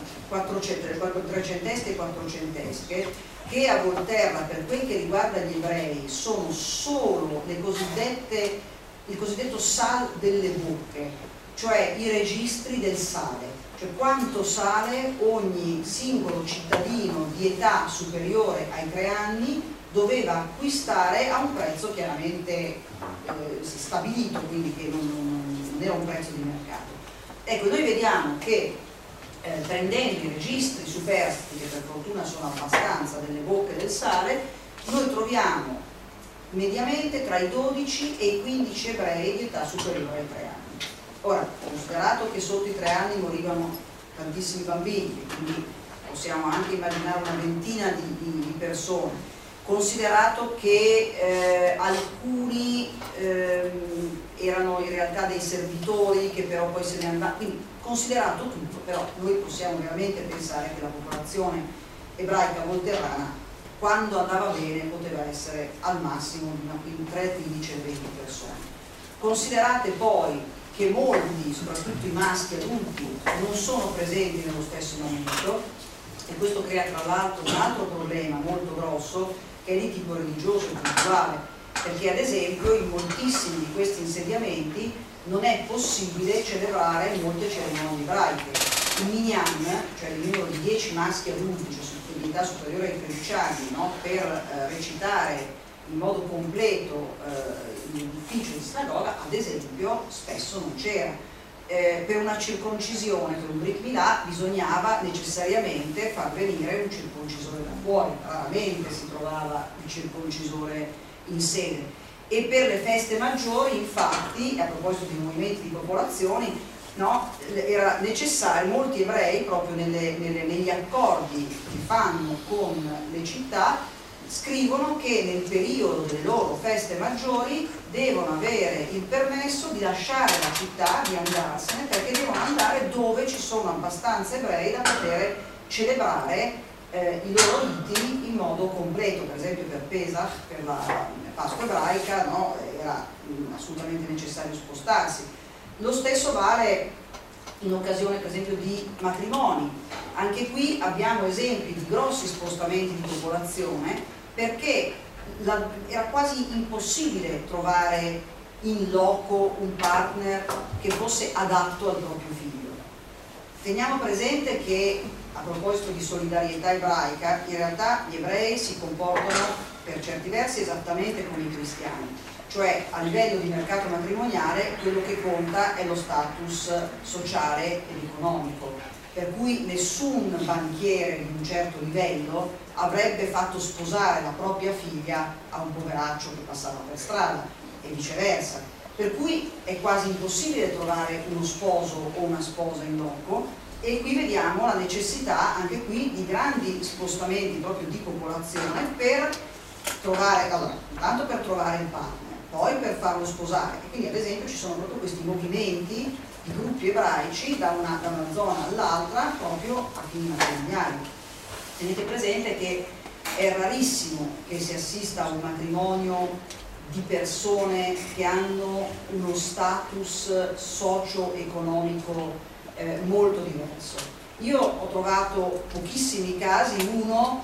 trecentesche e quattrocentesche, che a Volterra per quel che riguarda gli ebrei sono solo le cosiddette, il cosiddetto sal delle bocche, cioè i registri del sale, cioè quanto sale ogni singolo cittadino di età superiore ai tre anni doveva acquistare a un prezzo chiaramente eh, stabilito, quindi che non, non, non era un prezzo di mercato. Ecco, noi vediamo che eh, prendendo i registri superstiti, che per fortuna sono abbastanza, delle bocche del sale, noi troviamo mediamente tra i dodici e i quindici ebrei di età superiore ai tre anni. Ora, considerato che sotto i tre anni morivano tantissimi bambini, quindi possiamo anche immaginare una ventina di, di, di persone, considerato che eh, alcuni eh, erano in realtà dei servitori che però poi se ne andavano, quindi considerato tutto, però noi possiamo veramente pensare che la popolazione ebraica volterrana, quando andava bene, poteva essere al massimo di una tra quindici e venti persone. Considerate poi che molti, soprattutto i maschi adulti, non sono presenti nello stesso momento, e questo crea tra l'altro un altro problema molto grosso, che è di tipo religioso e culturale, perché ad esempio in moltissimi di questi insediamenti non è possibile celebrare molte cerimonie ebraiche. Il minyan, cioè il numero di dieci maschi adulti, cioè di età superiore ai tredici anni, no? per eh, recitare in modo completo eh, l'ufficio di sinagoga, ad esempio, spesso non c'era. Eh, per una circoncisione, per un Brit Milà, bisognava necessariamente far venire un circoncisore da fuori, raramente si trovava il circoncisore in sede. E per le feste maggiori, infatti, a proposito di movimenti di popolazioni, no, era necessario, molti ebrei proprio nelle, nelle, negli accordi che fanno con le città scrivono che nel periodo delle loro feste maggiori devono avere il permesso di lasciare la città, di andarsene, perché devono andare dove ci sono abbastanza ebrei da poter celebrare eh, i loro riti in modo completo. Per esempio per Pesach, per la Pasqua ebraica, no, era assolutamente necessario spostarsi. Lo stesso vale in occasione per esempio di matrimoni. Anche qui abbiamo esempi di grossi spostamenti di popolazione, perché la, era quasi impossibile trovare in loco un partner che fosse adatto al proprio figlio. Teniamo presente che, a proposito di solidarietà ebraica, in realtà gli ebrei si comportano per certi versi esattamente come i cristiani, cioè a livello di mercato matrimoniale quello che conta è lo status sociale ed economico, per cui nessun banchiere di un certo livello avrebbe fatto sposare la propria figlia a un poveraccio che passava per strada e viceversa, per cui è quasi impossibile trovare uno sposo o una sposa in loco. E qui vediamo la necessità anche qui di grandi spostamenti proprio di popolazione per trovare, allora, intanto per trovare il partner, poi per farlo sposare, e quindi ad esempio ci sono proprio questi movimenti di gruppi ebraici da una, da una zona all'altra proprio a fini matrimoniali. Tenete presente che è rarissimo che si assista a un matrimonio di persone che hanno uno status socio-economico eh, molto diverso. Io ho trovato pochissimi casi, uno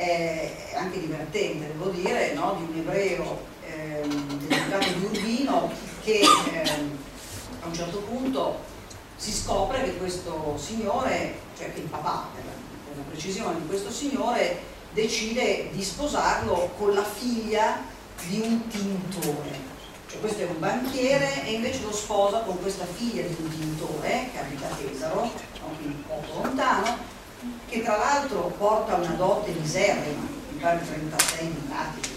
è anche divertente, devo dire, no? Di un ebreo eh, dedicato di Urbino che eh, a un certo punto si scopre che questo signore, cioè che il papà per la, per la precisione di questo signore, decide di sposarlo con la figlia di un tintore. Cioè questo è un banchiere e invece lo sposa con questa figlia di un tintore che abita a Pesaro, no? Quindi poco lontano, che tra l'altro porta una dote miserrima, mi pare trentasei ducati,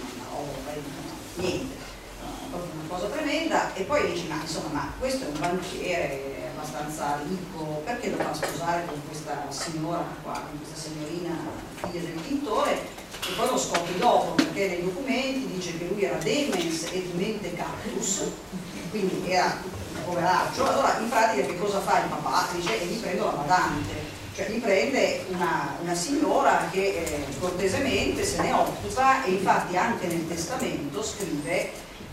no, niente, proprio una cosa tremenda. E poi dici, ma insomma, ma questo è un banchiere abbastanza ricco, perché lo fa sposare con questa signora qua, con questa signorina figlia del tintore? E poi lo scopri dopo, perché nei documenti dice che lui era demens et mente cactus, quindi era un poveraccio. Allora in pratica che cosa fa il papà? Dice, e gli prendo la badante, cioè gli prende una, una signora che eh, cortesemente se ne occupa, e infatti anche nel testamento scrive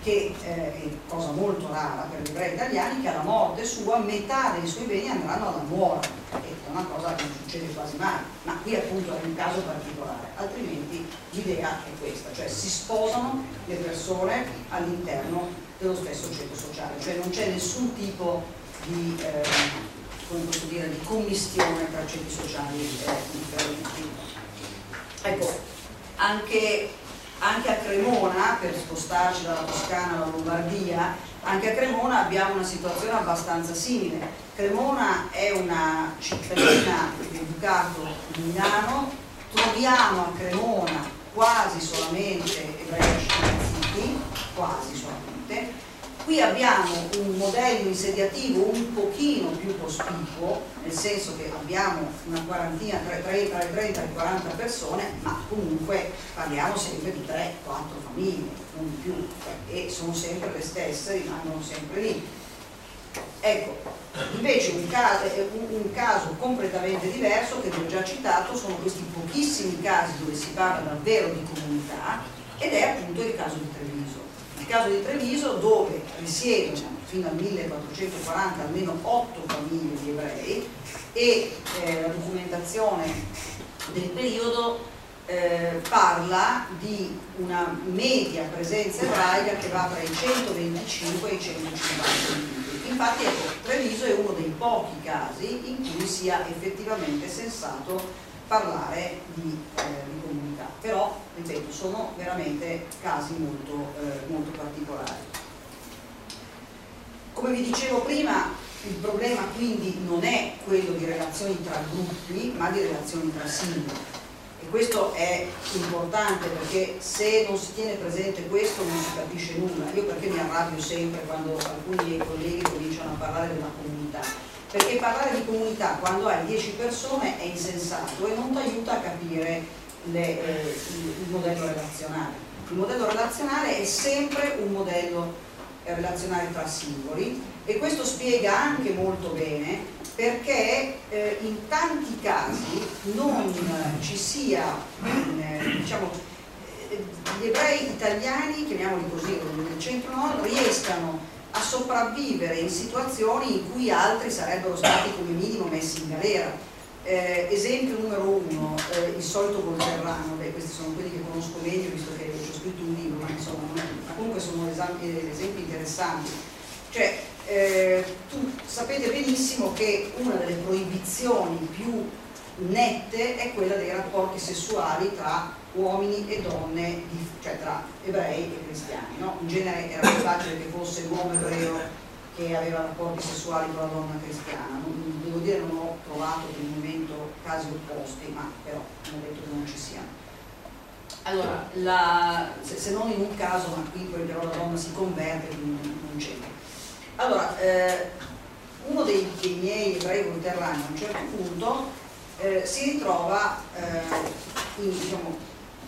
che eh, è cosa molto rara per gli ebrei italiani, che alla morte sua metà dei suoi beni andranno alla nuora, è una cosa che non succede quasi mai, ma qui appunto è un caso particolare, altrimenti l'idea è questa, cioè si sposano le persone all'interno dello stesso ceto sociale, cioè non c'è nessun tipo di, eh, come posso dire, di commistione tra ceti sociali eh, differenti. Ecco, anche Anche a Cremona, per spostarci dalla Toscana alla Lombardia, anche a Cremona abbiamo una situazione abbastanza simile. Cremona è una cittadina del Ducato di Milano, troviamo a Cremona quasi solamente ebrei ashkenaziti, quasi solamente. Qui abbiamo un modello insediativo un pochino più cospicuo, nel senso che abbiamo una quarantina, tra le trenta e le quaranta persone, ma comunque parliamo sempre di tre quattro famiglie, non di più, e sono sempre le stesse, rimangono sempre lì. Ecco, invece un caso, un, un caso completamente diverso, che vi ho già citato, sono questi pochissimi casi dove si parla davvero di comunità, ed è appunto il caso di Treviso. Il caso di Treviso, dove risiedono fino al millequattrocentoquaranta almeno otto famiglie di ebrei, e eh, la documentazione del periodo eh, parla di una media presenza ebraica che va tra i centoventicinque e i centocinquanta individui. Infatti ecco, Treviso è uno dei pochi casi in cui sia effettivamente sensato parlare di, eh, di comunità, però ripeto, sono veramente casi molto, eh, molto particolari. Come vi dicevo prima, il problema quindi non è quello di relazioni tra gruppi, ma di relazioni tra singoli, e questo è importante, perché se non si tiene presente questo non si capisce nulla. Io perché mi arrabbio sempre quando alcuni miei colleghi cominciano a parlare della comunità? Perché parlare di comunità quando hai dieci persone è insensato e non ti aiuta a capire le, eh, il modello relazionale. Il modello relazionale è sempre un modello relazionale tra singoli, e questo spiega anche molto bene perché eh, in tanti casi non ci sia, eh, diciamo, eh, gli ebrei italiani, chiamiamoli così, del centro-nord, riescano a sopravvivere in situazioni in cui altri sarebbero stati come minimo messi in galera. Eh, esempio numero uno, eh, il solito Volterrano. Beh, questi sono quelli che conosco meglio, visto che ho scritto un libro, ma insomma, ma comunque sono esempi, esempi interessanti. Cioè, eh, tu sapete benissimo che una delle proibizioni più nette è quella dei rapporti sessuali tra uomini e donne, cioè tra ebrei e cristiani, no? In genere era più facile che fosse l'uomo ebreo che aveva rapporti sessuali con la donna cristiana. Non, devo dire, non ho trovato per il momento casi opposti, ma però non ho detto che non ci siano. Allora, la, se, se non in un caso, ma qui poi però la donna si converte, quindi non c'entra. Allora, eh, uno dei, dei miei ebrei conterranei a un certo punto eh, si ritrova eh, in, diciamo,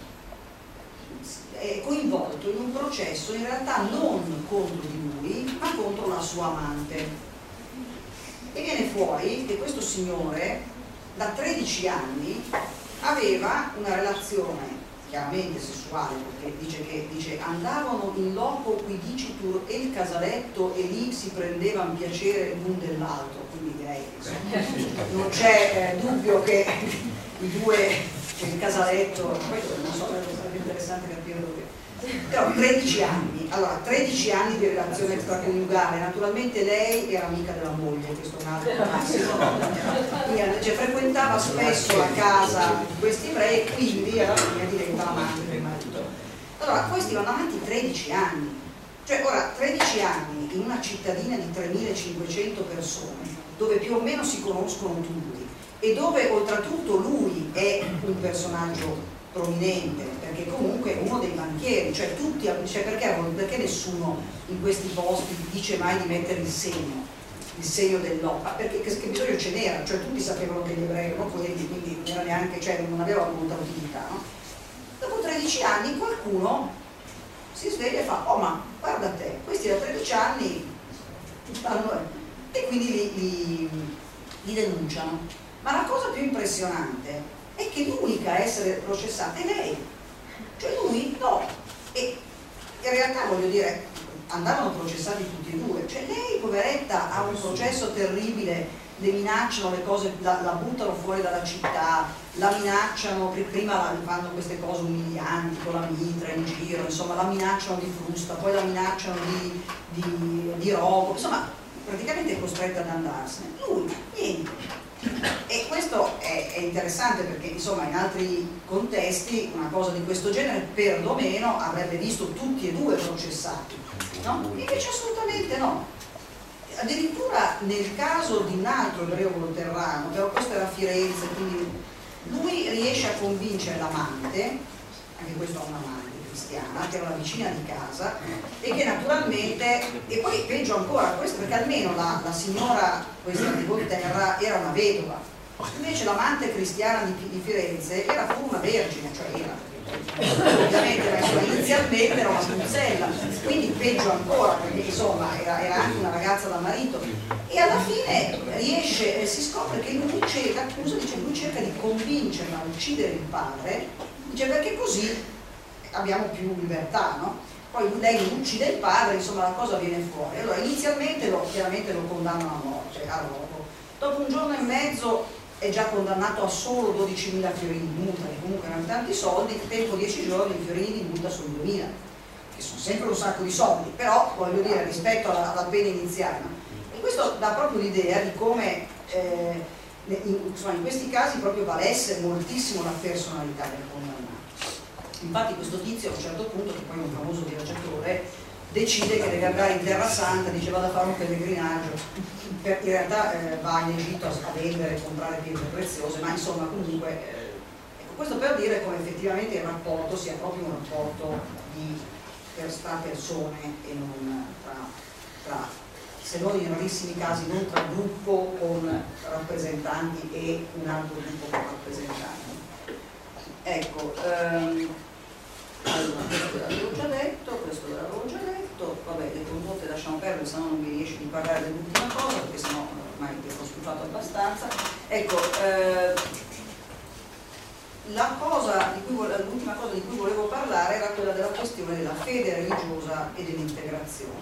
è coinvolto in un processo in realtà non contro di lui, ma contro la sua amante, e viene fuori che questo signore da tredici anni aveva una relazione chiaramente sessuale, perché dice che dice, andavano in loco qui dicitur e il casaletto e lì si prendevano piacere l'un dell'altro, quindi direi insomma, non c'è eh, dubbio che i due, il casaletto, poi non so, sarebbe interessante capire dove. Però tredici anni, allora tredici anni di relazione extraconiugale, naturalmente lei era amica della moglie, questo è un altro classico, cioè, frequentava spesso la casa di questi ebrei e quindi alla fine diventa l'amante del marito. Allora questi vanno avanti tredici anni, cioè ora tredici anni in una cittadina di tremilacinquecento persone, dove più o meno si conoscono tutti e dove oltretutto lui è un personaggio prominente, perché comunque è uno dei banchieri, cioè tutti, cioè perché, perché nessuno in questi posti dice mai di mettere il segno, il segno dell'opera, perché che, che bisogno ce n'era, cioè tutti sapevano che gli ebrei erano quelli, quindi non era neanche, cioè non aveva molta utilità, no? Dopo tredici anni qualcuno si sveglia e fa, oh ma guarda te, questi da tredici anni stanno, e quindi li, li, li denunciano. Ma la cosa più impressionante è che l'unica a essere processata è lei, cioè lui no, e in realtà voglio dire, andavano processati tutti e due, cioè lei poveretta ha un processo terribile, le minacciano le cose, la, la buttano fuori dalla città, la minacciano, prima la, fanno queste cose umilianti con la mitra in giro, insomma la minacciano di frusta, poi la minacciano di, di, di rogo, insomma praticamente è costretta ad andarsene. Lui, niente. E questo è, è interessante perché insomma in altri contesti una cosa di questo genere perlomeno avrebbe visto tutti e due processati, no? Invece assolutamente no. Addirittura nel caso di un altro ebreo volterrano, però questo era a Firenze, quindi lui riesce a convincere l'amante, anche questo ha un'amante cristiana, che era la vicina di casa, e che naturalmente, e poi peggio ancora questo, perché almeno la, la signora, questa di Volterra, era una vedova, invece l'amante cristiana di, di Firenze era pure una vergine, cioè era, ovviamente era, inizialmente era una punzella, quindi peggio ancora, perché insomma era, era anche una ragazza da marito, e alla fine riesce, eh, si scopre che lui cerca, accusa, dice, lui cerca di convincerla a uccidere il padre, dice perché così abbiamo più libertà, no? Poi lei uccide il padre, insomma la cosa viene fuori. Allora inizialmente lo, chiaramente lo condannano a morte, a rogo. Dopo un giorno e mezzo è già condannato a solo dodicimila fiorini di multa, che comunque erano tanti soldi, tempo dieci giorni i fiorini di multa sono duemila, che sono sempre un sacco di soldi, però voglio dire rispetto alla, alla pena iniziale. E questo dà proprio l'idea di come eh, in, insomma, in questi casi proprio valesse moltissimo la personalità del condannato. Infatti questo tizio a un certo punto, che poi è un famoso viaggiatore, decide che deve andare in Terra Santa, dice vado a fare un pellegrinaggio, in realtà eh, va in Egitto a, a vendere e comprare pietre preziose, ma insomma comunque, eh, ecco, questo per dire come effettivamente il rapporto sia proprio un rapporto di per tra persone e non tra, tra, se non in rarissimi casi, non tra gruppo con rappresentanti e un altro gruppo con rappresentanti. Ecco, ehm, allora, questo l'avevo già detto, questo l'avevo già detto, vabbè, le condotte lasciamo perdere, se no non mi riesci di parlare dell'ultima cosa, perché sennò ormai ti ho stufato abbastanza. Ecco, eh, la cosa di cui l'ultima cosa di cui volevo parlare era quella della questione della fede religiosa e dell'integrazione.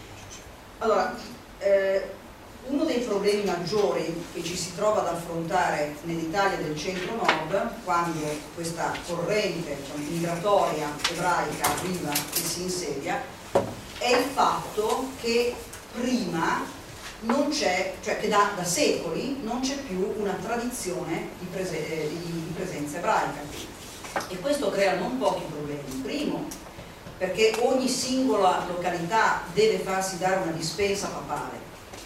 Allora, eh, uno dei problemi maggiori che ci si trova ad affrontare nell'Italia del centro-nord, quando questa corrente migratoria ebraica arriva e si insedia, è il fatto che prima non c'è, cioè che da, da secoli non c'è più una tradizione di, prese, di, di presenza ebraica. E questo crea non pochi problemi. Primo, perché ogni singola località deve farsi dare una dispensa papale,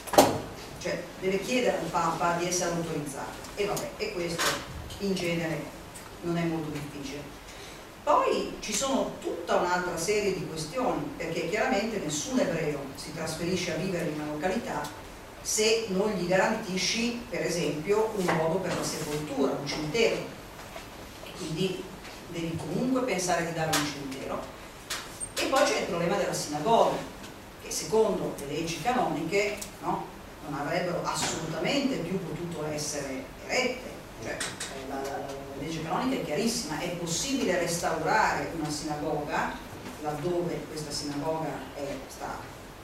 cioè deve chiedere al Papa di essere autorizzato, e vabbè, e questo in genere non è molto difficile. Poi ci sono tutta un'altra serie di questioni, perché chiaramente nessun ebreo si trasferisce a vivere in una località se non gli garantisci, per esempio, un luogo per la sepoltura, un cimitero, e quindi devi comunque pensare di dare un cimitero. E poi c'è il problema della sinagoga, che secondo le leggi canoniche, no, non avrebbero assolutamente più potuto essere erette, cioè la, la, la legge canonica è chiarissima, è possibile restaurare una sinagoga laddove questa sinagoga è sta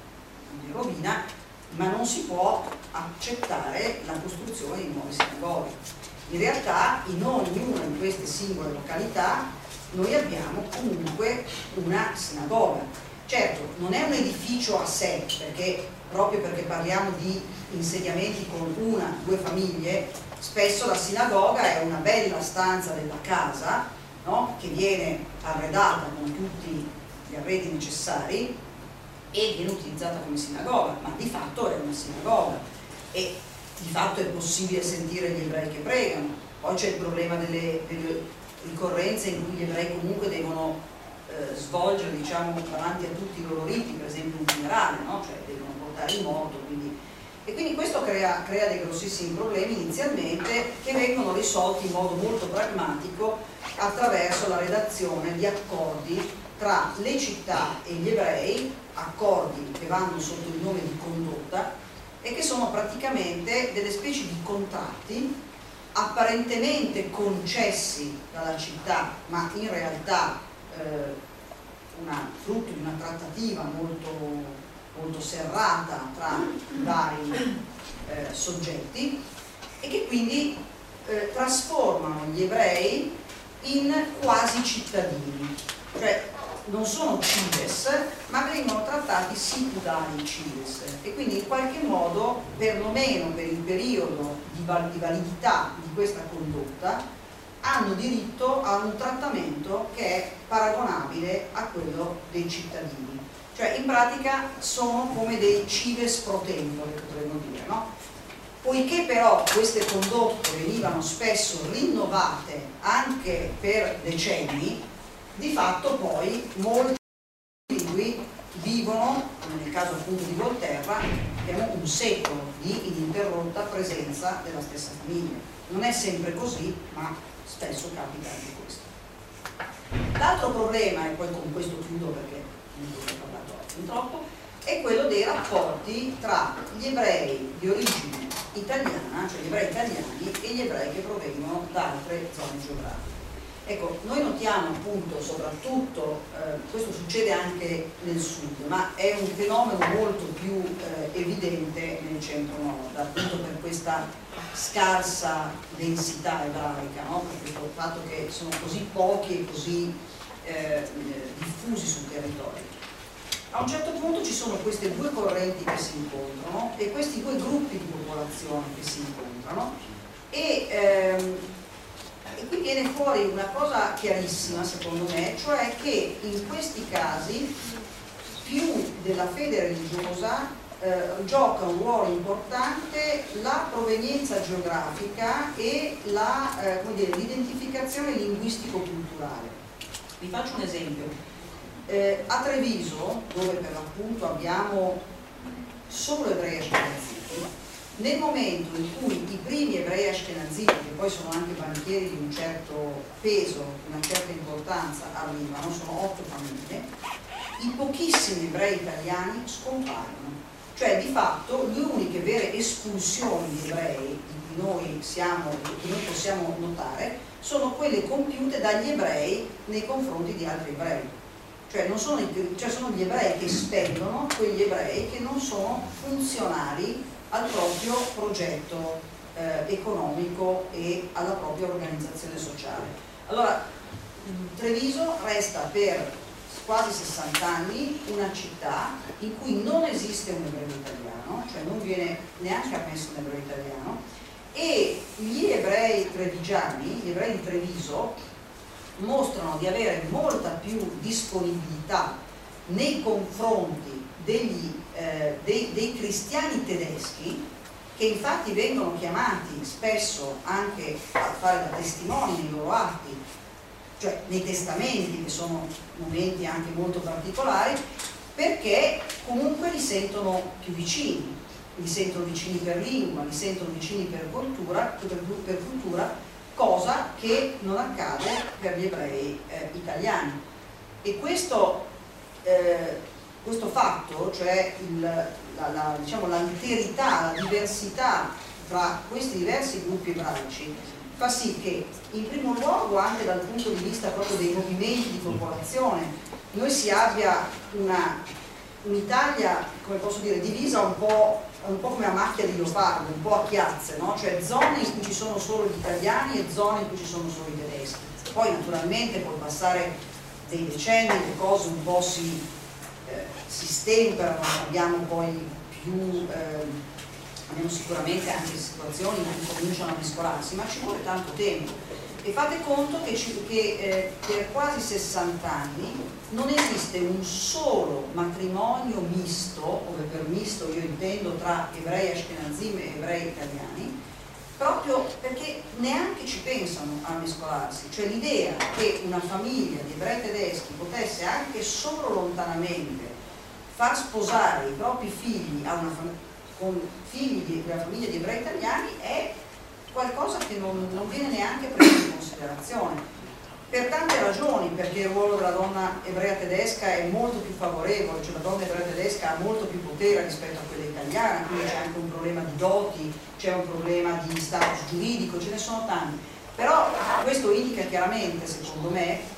in rovina, ma non si può accettare la costruzione di nuove sinagoghe. In realtà in ognuna di queste singole località noi abbiamo comunque una sinagoga. Certo, non è un edificio a sé, perché proprio perché parliamo di insediamenti con una, due famiglie, spesso la sinagoga è una bella stanza della casa, no? Che viene arredata con tutti gli arredi necessari e viene utilizzata come sinagoga, ma di fatto è una sinagoga e di fatto è possibile sentire gli ebrei che pregano. Poi c'è il problema delle, delle ricorrenze in cui gli ebrei comunque devono eh, svolgere, diciamo, davanti a tutti i loro riti, per esempio un funerale, no? Cioè devono portare il morto, quindi... e quindi questo crea, crea dei grossissimi problemi inizialmente, che vengono risolti in modo molto pragmatico attraverso la redazione di accordi tra le città e gli ebrei, accordi che vanno sotto il nome di condotta e che sono praticamente delle specie di contratti apparentemente concessi dalla città, ma in realtà eh, una, frutto di una trattativa molto, molto serrata tra i vari eh, soggetti, e che quindi eh, trasformano gli ebrei in quasi cittadini, cioè non sono cives, ma vengono trattati sicudali cives, e quindi in qualche modo, perlomeno per il periodo di, val di validità di questa condotta, hanno diritto a un trattamento che è paragonabile a quello dei cittadini. Cioè in pratica sono come dei cives pro tempore, potremmo dire, no? Poiché però queste condotte venivano spesso rinnovate anche per decenni, di fatto poi molti di lui vivono, come nel caso appunto di Volterra, abbiamo un secolo di ininterrotta presenza della stessa famiglia. Non è sempre così, ma spesso capita anche questo. L'altro problema, e poi con questo chiudo perché non ho parlato fin troppo, è quello dei rapporti tra gli ebrei di origine italiana, cioè gli ebrei italiani, e gli ebrei che provengono da altre zone geografiche. Ecco, noi notiamo appunto soprattutto, eh, questo succede anche nel sud, ma è un fenomeno molto più eh, evidente nel centro-nord, appunto per questa scarsa densità ebraica, no? Per questo fatto che sono così pochi e così eh, diffusi sul territorio. A un certo punto ci sono queste due correnti che si incontrano e questi due gruppi di popolazione che si incontrano, e ehm, E qui viene fuori una cosa chiarissima secondo me, cioè che in questi casi più della fede religiosa eh, gioca un ruolo importante la provenienza geografica e l'identificazione eh, linguistico-culturale. Vi faccio un esempio. Eh, a Treviso, dove per l'appunto abbiamo solo ebrei ashkenaziti, nel momento in cui i primi ebrei ashkenaziti, che poi sono anche banchieri di un certo peso, di una certa importanza, arrivano, sono otto famiglie, i pochissimi ebrei italiani scompaiono. Cioè di fatto le uniche vere espulsioni di ebrei di cui noi, siamo, che noi possiamo notare sono quelle compiute dagli ebrei nei confronti di altri ebrei. Cioè, non sono, cioè sono gli ebrei che espellono quegli ebrei che non sono funzionali al proprio progetto eh, economico e alla propria organizzazione sociale. Allora, Treviso resta per quasi sessanta anni una città in cui non esiste un ebreo italiano, cioè non viene neanche ammesso un ebreo italiano, e gli ebrei trevigiani, gli ebrei di Treviso, mostrano di avere molta più disponibilità nei confronti degli, eh, dei, dei cristiani tedeschi, che infatti vengono chiamati spesso anche a fare da testimoni nei loro atti, cioè nei testamenti, che sono momenti anche molto particolari, perché comunque li sentono più vicini, li sentono vicini per lingua, li sentono vicini per cultura, per, per cultura cosa che non accade per gli ebrei eh, italiani. E questo, eh, questo fatto, cioè il, la, la, diciamo, l'alterità, la diversità tra questi diversi gruppi ebraici, fa sì che in primo luogo, anche dal punto di vista proprio dei movimenti di popolazione, noi si abbia una, un'Italia, come posso dire, divisa un po', un po' come a macchia di leopardo, un po' a chiazze, no? Cioè zone in cui ci sono solo gli italiani e zone in cui ci sono solo i tedeschi. Poi naturalmente col passare dei decenni le cose un po' si, eh, si stemperano, abbiamo poi più, eh, abbiamo sicuramente anche situazioni in cui cominciano a mescolarsi, ma ci vuole tanto tempo. E fate conto che, ci, che eh, per quasi sessanta anni non esiste un solo matrimonio misto, dove per misto io intendo tra ebrei ashkenazim e ebrei italiani, proprio perché neanche ci pensano a mescolarsi. Cioè l'idea che una famiglia di ebrei tedeschi potesse anche solo lontanamente far sposare i propri figli a una con figli di una famiglia di ebrei italiani è qualcosa che non, non viene neanche preso in considerazione. Per tante ragioni, perché il ruolo della donna ebrea tedesca è molto più favorevole, cioè la donna ebrea tedesca ha molto più potere rispetto a quella italiana, quindi c'è anche un problema di doti, c'è un problema di status giuridico, ce ne sono tanti. Però questo indica chiaramente, secondo me,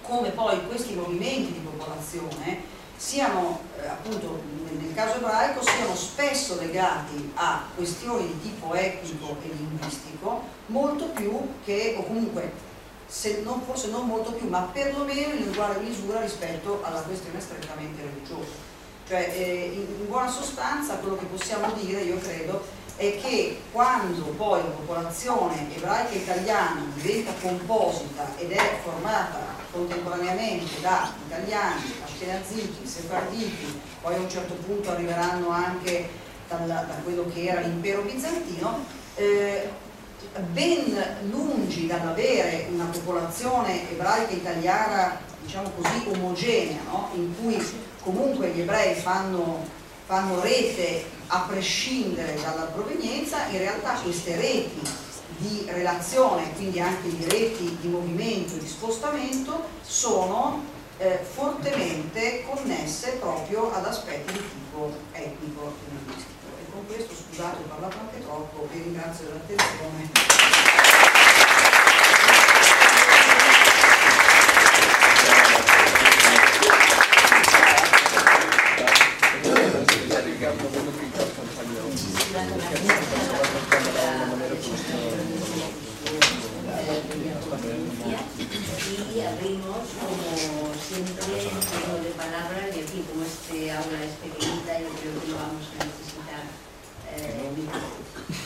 come poi questi movimenti di popolazione siano, eh, appunto nel caso ebraico, siano spesso legati a questioni di tipo etnico e linguistico, molto più che, o comunque se non, forse non molto più, ma perlomeno in uguale misura rispetto alla questione strettamente religiosa. Cioè, eh, in, in buona sostanza, quello che possiamo dire, io credo, è che quando poi la popolazione ebraica italiana diventa composita ed è formata contemporaneamente da italiani, ashkenaziti, sefarditi, poi a un certo punto arriveranno anche dal, da quello che era l'impero bizantino, eh, ben lungi dall'avere una popolazione ebraica italiana, diciamo così, omogenea, no? In cui comunque gli ebrei fanno, fanno rete a prescindere dalla provenienza, in realtà queste reti di relazione, quindi anche di reti di movimento e di spostamento, sono eh, fortemente connesse proprio ad aspetti di tipo etnico e linguistico. E con questo, scusate, ho parlato anche troppo, vi ringrazio dell'attenzione. Y abrimos, como siempre, el turno de palabra, y aquí, como este aula es pequeñita, yo creo que no vamos a necesitar eh, micrófonos.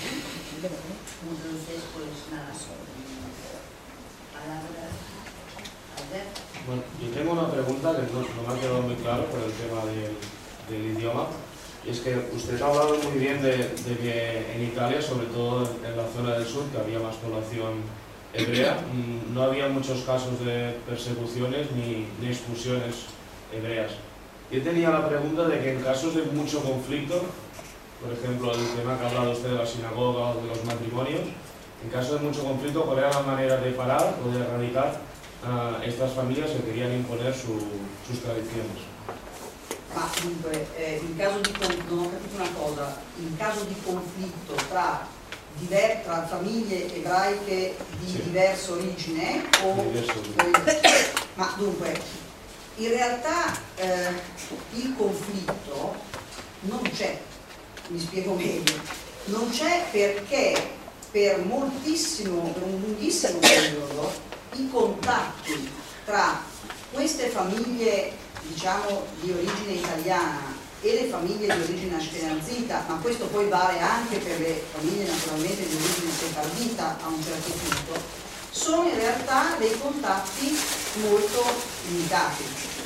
Entonces, pues nada, palabra. A ver. Bueno, yo tengo una pregunta que no, no me ha quedado muy claro por el tema del, del idioma. Y es que usted ha hablado muy bien de, de que en Italia, sobre todo en la zona del sur, que había más población hebrea, no había muchos casos de persecuciones ni, ni expulsiones hebreas. Yo tenía la pregunta de que en casos de mucho conflicto, por ejemplo el tema que ha hablado usted de la sinagoga o de los matrimonios, en caso de mucho conflicto, ¿cuál era la manera de parar o de erradicar a estas familias que querían imponer su, sus tradiciones? Ma dunque, eh, in caso di non ho capito una cosa, in caso di conflitto tra, diver, tra famiglie ebraiche di sì. diversa origine o diverso origine. Ma dunque, in realtà eh, il conflitto non c'è, mi spiego meglio, non c'è perché per moltissimo, per un lunghissimo periodo i contatti tra queste famiglie, diciamo, di origine italiana e le famiglie di origine ashkenazita, ma questo poi vale anche per le famiglie naturalmente di origine sefardita a un certo punto, sono in realtà dei contatti molto limitati.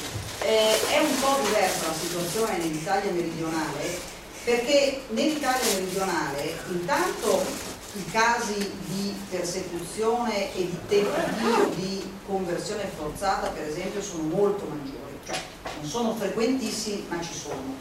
Eh, è un po' diversa la situazione nell'Italia meridionale, perché nell'Italia meridionale intanto i casi di persecuzione e di tentativo di conversione forzata, per esempio, sono molto maggiori. Cioè, non sono frequentissimi, ma ci sono.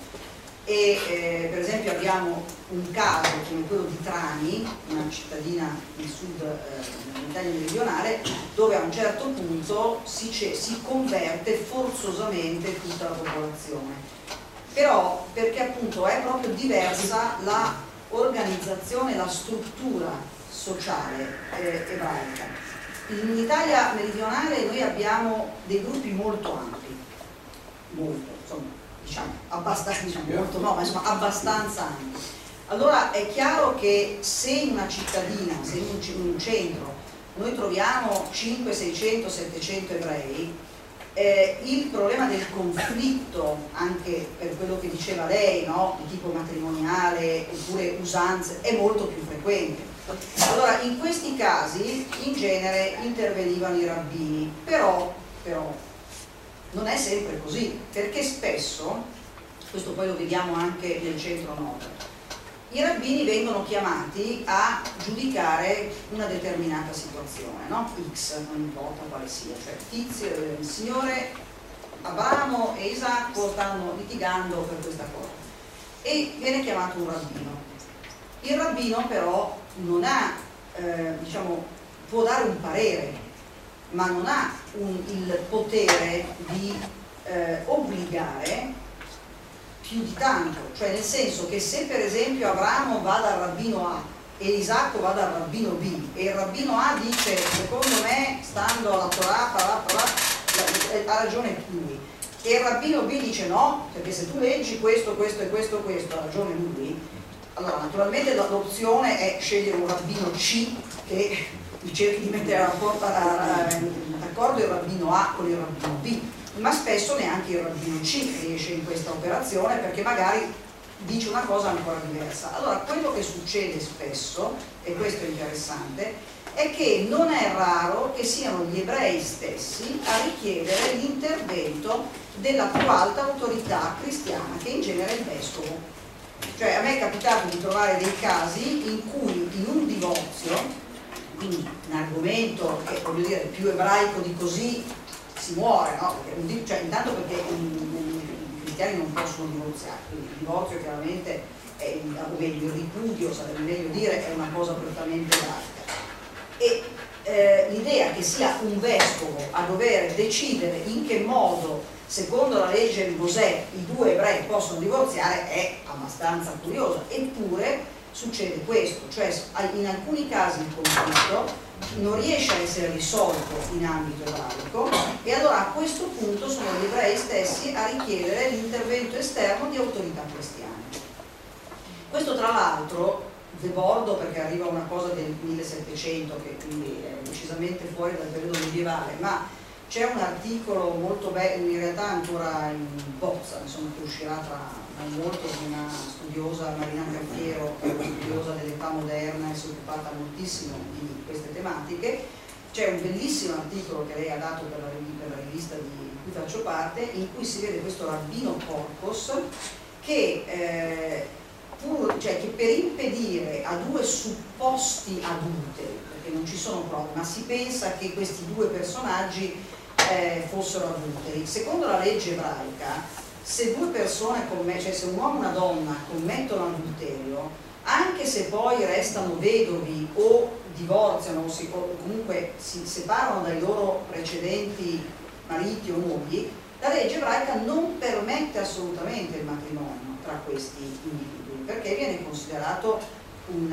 E eh, per esempio abbiamo un caso come quello di Trani, una cittadina del sud eh, dell'Italia meridionale, dove a un certo punto si, si converte forzosamente tutta la popolazione. Però perché appunto è proprio diversa la organizzazione, la struttura sociale eh, ebraica. In Italia meridionale noi abbiamo dei gruppi molto ampi, molto, insomma, diciamo, abbastanza, diciamo, molto no, ma insomma abbastanza ampi. Allora è chiaro che se in una cittadina, se in un, in un centro noi troviamo cinquecento, seicento, settecento ebrei, eh, il problema del conflitto, anche per quello che diceva lei, no, di tipo matrimoniale oppure usanze, è molto più frequente. Allora in questi casi in genere intervenivano i rabbini, però, però non è sempre così, perché spesso, questo poi lo vediamo anche nel centro-nord, i rabbini vengono chiamati a giudicare una determinata situazione, no? X, non importa quale sia, cioè Tizio, il signore Abramo e Isacco stanno litigando per questa cosa e viene chiamato un rabbino. Il rabbino però non ha, eh, diciamo, può dare un parere, ma non ha un, il potere di eh, obbligare più di tanto, cioè nel senso che se per esempio Abramo va dal rabbino A e Isacco va dal rabbino B e il rabbino A dice secondo me stando alla Torah, Torah, Torah ha ragione lui. E il rabbino B dice no, perché se tu leggi questo, questo e questo, questo, ha ragione lui. Allora naturalmente l'opzione è scegliere un rabbino C che cerchi di mettere d'accordo il rabbino A con il rabbino B, ma spesso neanche il rabbino C riesce in questa operazione perché magari dice una cosa ancora diversa. Allora quello che succede spesso, e questo è interessante, è che non è raro che siano gli ebrei stessi a richiedere l'intervento della più alta autorità cristiana, che in genere è il vescovo. Cioè a me è capitato di trovare dei casi in cui in un divorzio, quindi un argomento che voglio dire più ebraico di così, si muore, no? Perché, cioè, intanto perché i cristiani non possono divorziare, quindi il divorzio chiaramente è, o meglio il ripudio sarebbe meglio dire, è una cosa prettamente laica. E eh, l'idea che sia un vescovo a dover decidere in che modo, secondo la legge di Mosè, i due ebrei possono divorziare è abbastanza curiosa. Eppure succede questo, cioè in alcuni casi il conflitto non riesce a essere risolto in ambito ebraico e allora a questo punto sono gli ebrei stessi a richiedere l'intervento esterno di autorità cristiane. Questo tra l'altro debordo perché arriva una cosa del millesettecento che quindi è decisamente fuori dal periodo medievale, ma c'è un articolo molto bello, in realtà ancora in bozza, insomma, che uscirà tra non molto, di una studiosa, Marina Caffiero, che è una studiosa dell'età moderna e si è occupata moltissimo di queste tematiche. C'è un bellissimo articolo che lei ha dato per la, per la rivista di cui faccio parte, in cui si vede questo rabbino Corcos che eh, Pur, cioè che per impedire a due supposti adulteri, perché non ci sono prove, ma si pensa che questi due personaggi eh, fossero adulteri, secondo la legge ebraica, se due persone, cioè se un uomo e una donna commettono adulterio, anche se poi restano vedovi o divorziano o, si, o comunque si separano dai loro precedenti mariti o mogli, la legge ebraica non permette assolutamente il matrimonio tra questi individui, perché viene considerato un,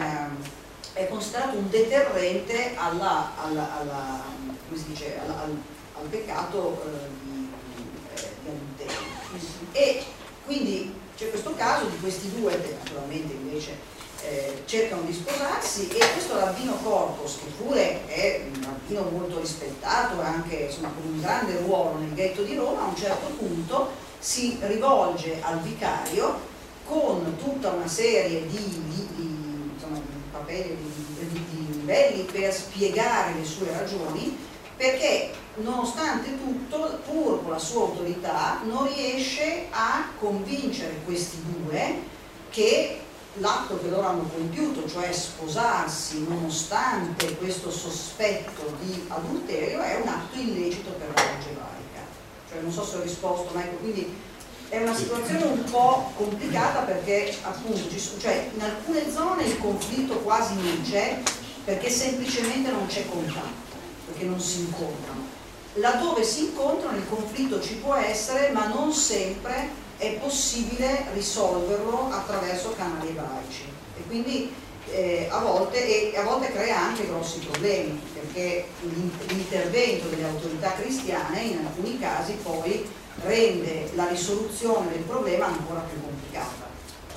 è considerato un deterrente alla, alla, alla, come si dice, alla, al, al peccato eh, di, eh, di adulterio. E quindi c'è questo caso di questi due che naturalmente invece eh, cercano di sposarsi, e questo rabbino Corcos, che pure è un rabbino molto rispettato, anche insomma, con un grande ruolo nel ghetto di Roma, a un certo punto si rivolge al vicario con tutta una serie di, di, di, insomma, di papelli, di, di, di livelli per spiegare le sue ragioni, perché nonostante tutto, pur con la sua autorità, non riesce a convincere questi due che l'atto che loro hanno compiuto, cioè sposarsi nonostante questo sospetto di adulterio, è un atto illecito per la legge ebraica. Cioè non so se ho risposto, ma ecco, quindi è una situazione un po' complicata perché appunto ci sono, cioè in alcune zone il conflitto quasi non c'è perché semplicemente non c'è contatto, perché non si incontrano. Laddove si incontrano il conflitto ci può essere, ma non sempre è possibile risolverlo attraverso canali ebraici e quindi eh, a volte e a volte crea anche grossi problemi, perché l'intervento delle autorità cristiane in alcuni casi poi rende la risoluzione del problema ancora più complicata.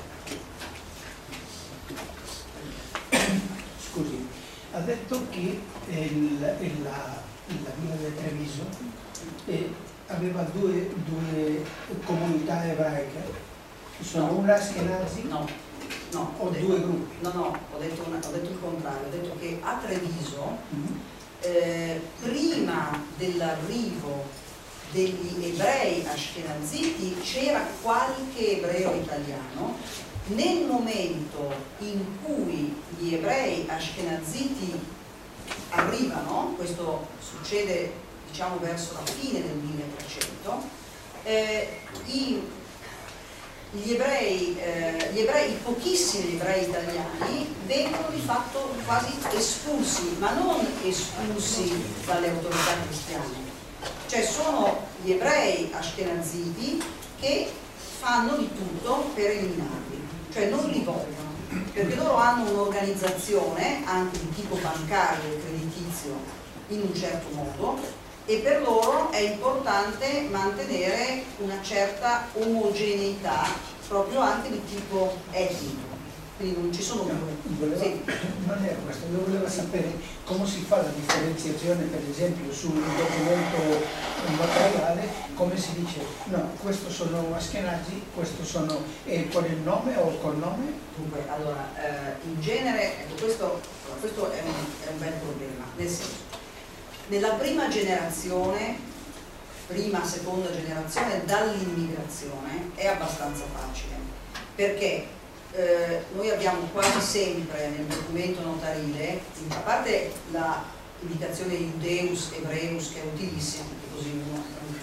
Scusi, ha detto che il, la, la villa del Treviso eh, aveva due, due comunità ebraiche, sono No. una Ashkenazi No, no, o ho detto, due gruppi? no, no, ho detto, una, ho detto il contrario, ho detto che a Treviso, Mm-hmm. eh, prima dell'arrivo degli ebrei ashkenaziti c'era qualche ebreo italiano. Nel momento in cui gli ebrei ashkenaziti arrivano, questo succede diciamo verso la fine del milletrecento, eh, i, gli, ebrei, eh, gli ebrei, i pochissimi ebrei italiani vengono di fatto quasi espulsi, ma non espulsi dalle autorità cristiane. Cioè sono gli ebrei ashkenaziti che fanno di tutto per eliminarli, cioè non li vogliono, perché loro hanno un'organizzazione anche di tipo bancario e creditizio in un certo modo e per loro è importante mantenere una certa omogeneità proprio anche di tipo etnico. Quindi non ci sono due. Sì. Non era questo, io volevo sapere come si fa la differenziazione, per esempio sul documento notariale, come si dice no, questo sono Ashkenazi, questo sono eh, con il nome o col nome? Dunque, allora, eh, in genere, ecco, questo, questo è, un, è un bel problema, nel senso, nella prima generazione, prima, seconda generazione dall'immigrazione è abbastanza facile, perché Eh, noi abbiamo quasi sempre nel documento notarile, a parte la indicazione Iudeus, Ebreus, che è utilissima, perché così uno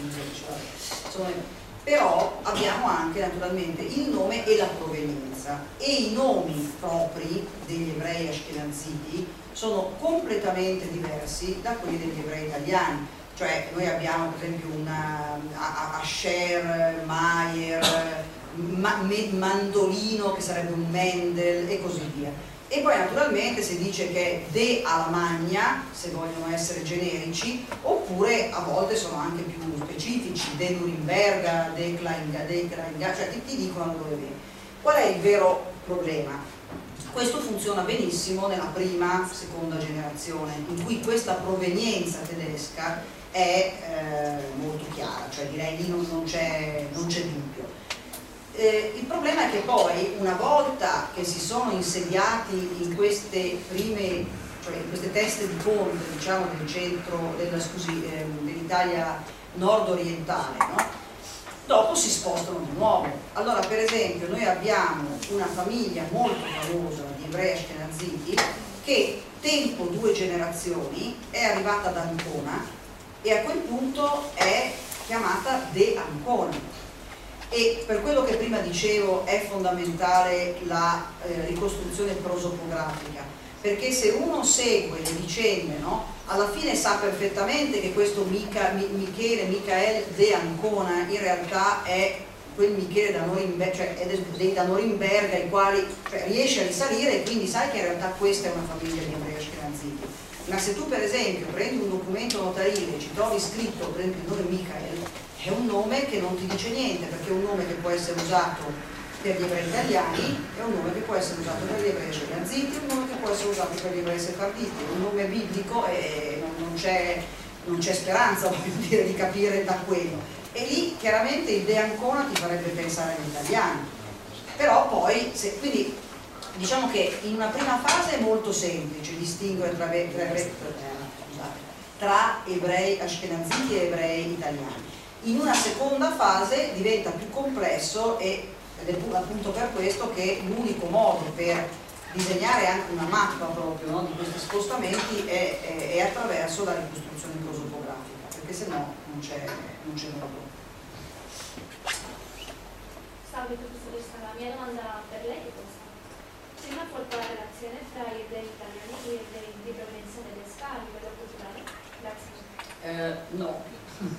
insomma, però abbiamo anche naturalmente il nome e la provenienza, e i nomi propri degli ebrei ashkenaziti sono completamente diversi da quelli degli ebrei italiani. Cioè noi abbiamo per esempio una Asher, Mayer, Ma, Mandolino, che sarebbe un Mendel e così via. E poi naturalmente si dice che è De Alamagna, se vogliono essere generici, oppure a volte sono anche più specifici, De Norimberga, De Kleinga, De Kleinga, cioè ti, ti dicono dove viene. Qual è il vero problema? Questo funziona benissimo nella prima, seconda generazione, in cui questa provenienza tedesca è eh, molto chiara, cioè direi lì non, non c'è dubbio. Eh, il problema è che poi, una volta che si sono insediati in queste prime, cioè in queste teste di ponte, diciamo, del centro, della, scusi, eh, dell'Italia nord-orientale, no? Dopo si spostano di nuovo. Allora, per esempio, noi abbiamo una famiglia molto famosa di ebrei ashkenaziti che, tempo due generazioni, è arrivata ad Ancona e a quel punto è chiamata De Ancona. E per quello che prima dicevo è fondamentale la eh, ricostruzione prosopografica, perché se uno segue le vicende, no, alla fine sa perfettamente che questo Mica, Mi, Michele, Michael de Ancona in realtà è quel Michele da Norimberga, cioè è dei da Norimberga, i quali, cioè, riesce a risalire, e quindi sai che in realtà questa è una famiglia di ebrei ashkenaziti. Ma se tu per esempio prendi un documento notarile e ci trovi scritto per esempio il nome Michael, è un nome che non ti dice niente, perché è un nome che può essere usato per gli ebrei italiani, è un nome che può essere usato per gli ebrei ashkenaziti, è un nome che può essere usato per gli ebrei sefarditi, è un nome biblico e non c'è non c'è speranza, voglio dire, di capire da quello. E lì chiaramente il De Ancona ti farebbe pensare agli italiani. Però poi, se, quindi diciamo che in una prima fase è molto semplice distinguere tra, tra, tra, tra ebrei ashkenaziti e ebrei italiani. In una seconda fase diventa più complesso e, ed è appunto per questo che l'unico modo per disegnare anche una mappa proprio, no, di questi spostamenti è, è, è attraverso la ricostruzione prosopografica, perché se no non c'è modo. Salve professoressa, la mia domanda per lei è questa. C'è una forte relazione tra gli ebrei italiani e gli ebrei di provenienza delle scale a livello culturale? Grazie. Eh, no.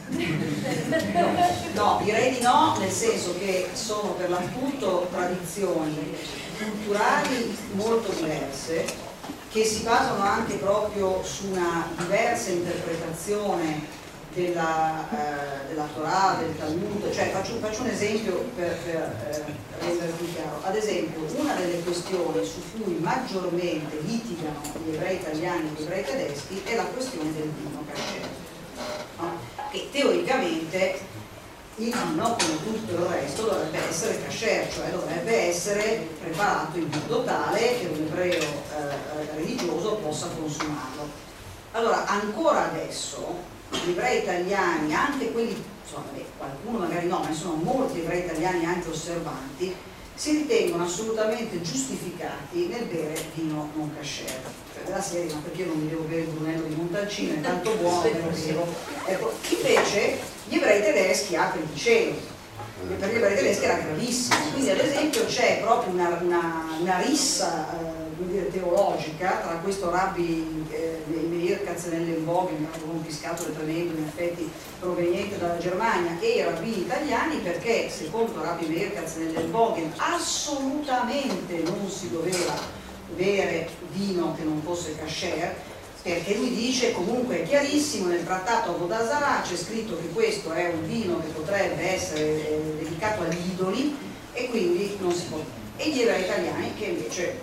No, direi di no, nel senso che sono per l'appunto tradizioni culturali molto diverse, che si basano anche proprio su una diversa interpretazione della, eh, della Torah, del Talmud. Cioè faccio, faccio un esempio per, per eh, rendere più chiaro. Ad esempio, una delle questioni su cui maggiormente litigano gli ebrei italiani e gli ebrei tedeschi è la questione del vino kasher, no? Che teoricamente il vino, come tutto il resto, dovrebbe essere kasher, cioè dovrebbe essere preparato in modo tale che un ebreo eh, religioso possa consumarlo. Allora, ancora adesso gli ebrei italiani, anche quelli, insomma, beh, qualcuno magari no, ma sono molti ebrei italiani anche osservanti, si ritengono assolutamente giustificati nel bere vino non kasher. Cioè della serie, ma perché io non mi devo bere il Brunello di Montalcino, è tanto buono, me lo bevo. Ecco, invece gli ebrei tedeschi, apri il cielo, per gli ebrei tedeschi era gravissimo, quindi ad esempio c'è proprio una, una, una rissa eh, dire, teologica tra questo rabbi eh, Meir Katzenellenbogen, che ha un piscato tremendo in effetti proveniente dalla Germania, e i rabbini italiani, perché secondo rabbi Meir Katzenellenbogen assolutamente non si doveva bere vino che non fosse kasher, perché lui dice, comunque è chiarissimo, nel trattato Avodah Zarah c'è scritto che questo è un vino che potrebbe essere eh, dedicato agli idoli e quindi non si può. E gli ebrei italiani che invece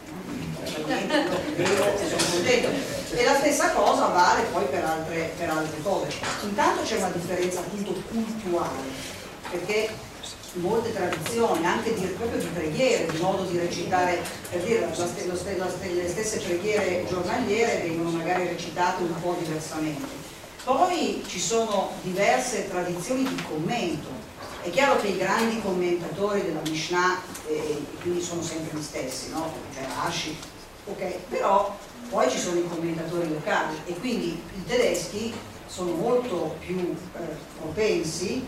sono contento. E la stessa cosa vale poi per altre, per altre cose. Intanto c'è una differenza appunto culturale, perché molte tradizioni, anche di, proprio di preghiere, di modo di recitare, per dire, la, la, la, le stesse preghiere giornaliere vengono magari recitate un po' diversamente. Poi ci sono diverse tradizioni di commento. È chiaro che i grandi commentatori della Mishnah, eh, quindi sono sempre gli stessi, no? Cioè Rashi, ok? Però poi ci sono i commentatori locali e quindi i tedeschi sono molto più eh, propensi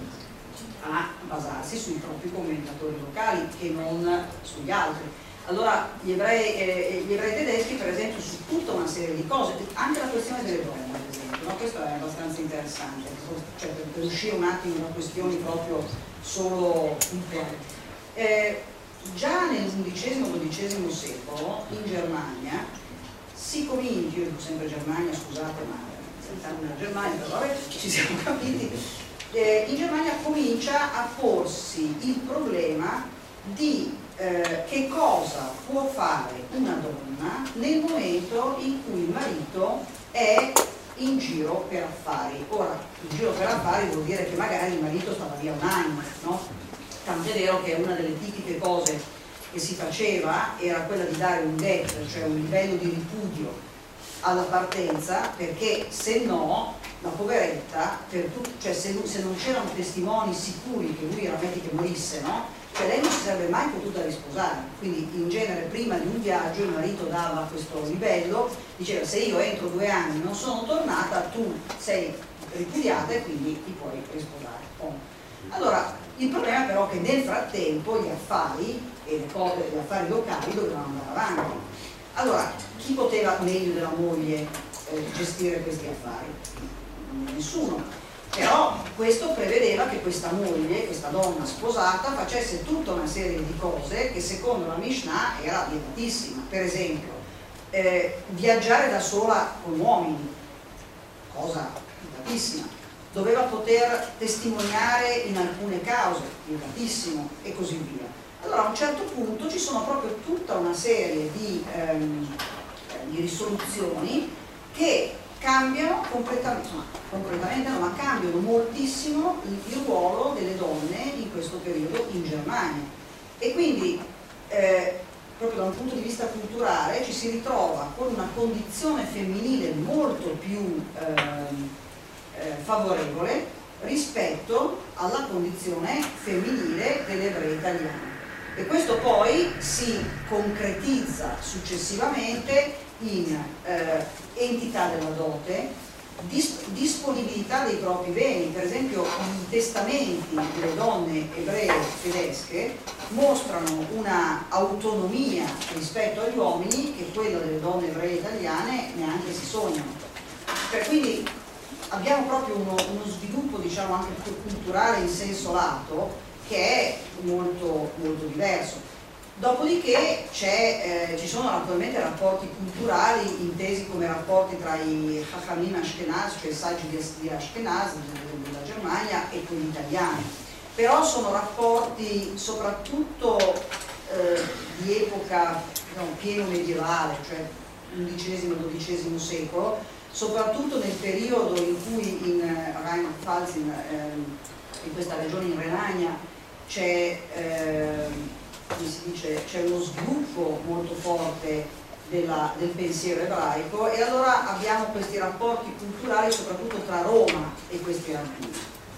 a basarsi sui propri commentatori locali che non sugli altri. Allora gli ebrei, eh, gli ebrei tedeschi per esempio su tutta una serie di cose, anche la questione delle donne ad esempio, no? Questo è abbastanza interessante, cioè per, per uscire un attimo da questioni proprio solo culturali. Eh, già nell'undicesimo dodicesimo secolo in Germania si comincia, io dico sempre Germania, scusate ma sentiamo nella Germania, però vabbè, ci siamo capiti, eh, in Germania comincia a porsi il problema di eh, che cosa può fare una donna nel momento in cui il marito è in giro per affari. Ora, in giro per affari vuol dire che magari il marito stava via un anno, no? Tant'è vero che una delle tipiche cose che si faceva era quella di dare un get, cioè un livello di ripudio alla partenza, perché se no la poveretta, per tut- cioè se, se non c'erano testimoni sicuri che lui era metti che morisse, no? Cioè lei non si sarebbe mai potuta risposare, quindi in genere prima di un viaggio il marito dava questo livello, diceva se io entro due anni non sono tornata tu sei ripudiata e quindi ti puoi risposare. Oh. Allora il problema però è che nel frattempo gli affari e le cose, gli affari locali dovevano andare avanti. Allora chi poteva meglio della moglie eh, gestire questi affari? Nessuno. Però questo prevedeva che questa moglie, questa donna sposata, facesse tutta una serie di cose che secondo la Mishnah era vietatissima. Per esempio, eh, viaggiare da sola con uomini, cosa vietatissima. Doveva poter testimoniare in alcune cause, vietatissimo, e così via. Allora a un certo punto ci sono proprio tutta una serie di, ehm, di risoluzioni che cambiano completamente, no, completamente no, ma cambiano moltissimo il, il ruolo delle donne in questo periodo in Germania. E quindi eh, proprio da un punto di vista culturale ci si ritrova con una condizione femminile molto più ehm, eh, favorevole rispetto alla condizione femminile delle ebrei italiane. E questo poi si concretizza successivamente in eh, entità della dote, dis- disponibilità dei propri beni. Per esempio i testamenti delle donne ebree tedesche mostrano una autonomia rispetto agli uomini che quella delle donne ebree italiane neanche si sognano. Per quindi abbiamo proprio uno, uno sviluppo diciamo anche culturale in senso lato che è molto, molto diverso. Dopodiché c'è, eh, ci sono naturalmente rapporti culturali intesi come rapporti tra i Chachamim Ashkenaz, cioè i saggi di Ashkenaz della Germania, e quelli italiani. Però sono rapporti soprattutto eh, di epoca diciamo, pieno medievale, cioè undicesimo dodicesimo secolo, soprattutto nel periodo in cui in Rheinland-Pfalz, in, eh, in questa regione in Renania, c'è eh, come si dice, c'è uno sviluppo molto forte della, del pensiero ebraico, e allora abbiamo questi rapporti culturali soprattutto tra Roma e questi rabbini.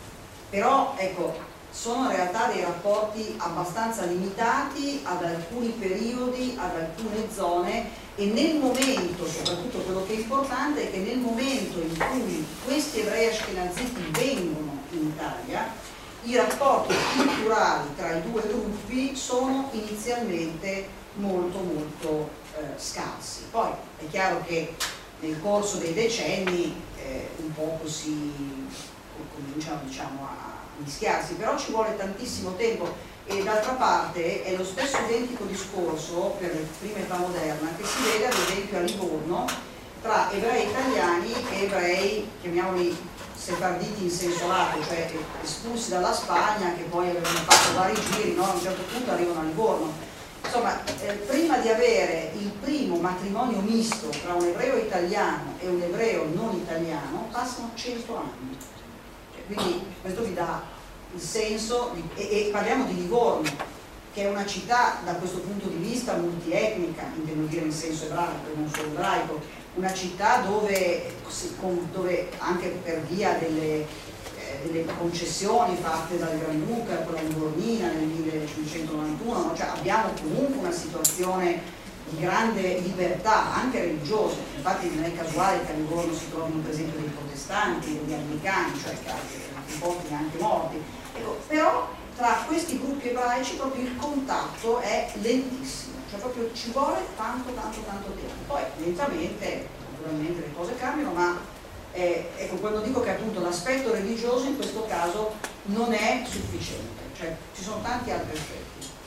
Però ecco, sono in realtà dei rapporti abbastanza limitati ad alcuni periodi, ad alcune zone, e nel momento, soprattutto quello che è importante è che nel momento in cui questi ebrei ashkenaziti vengono in Italia, i rapporti culturali tra i due gruppi sono inizialmente molto molto eh, scarsi. Poi è chiaro che nel corso dei decenni eh, un poco si cominciano diciamo, a mischiarsi, però ci vuole tantissimo tempo, e d'altra parte è lo stesso identico discorso per la prima età moderna che si vede ad esempio a Livorno, tra ebrei italiani e ebrei, chiamiamoli sefarditi in senso lato, cioè espulsi dalla Spagna, che poi avevano fatto vari giri, no? A un certo punto arrivano a Livorno. Insomma, eh, prima di avere il primo matrimonio misto tra un ebreo italiano e un ebreo non italiano passano cento anni. Cioè, quindi questo vi dà il senso, di, e, e parliamo di Livorno, che è una città da questo punto di vista multietnica, intendo dire in senso ebraico, non solo ebraico, una città dove, dove anche per via delle, eh, delle concessioni fatte dal Granduca con la Livornina nel millecinquecentonovantuno, no? Cioè abbiamo comunque una situazione di grande libertà anche religiosa. Infatti non è casuale che a Livorno si trovino per esempio dei protestanti, degli anglicani, cioè che pochi anche morti. Ecco, però tra questi gruppi ebraici proprio il contatto è lentissimo, cioè proprio ci vuole tanto tanto tanto tempo. Poi lentamente, naturalmente le cose cambiano, ma eh, ecco, quando dico che appunto l'aspetto religioso in questo caso non è sufficiente, cioè ci sono tanti altri aspetti.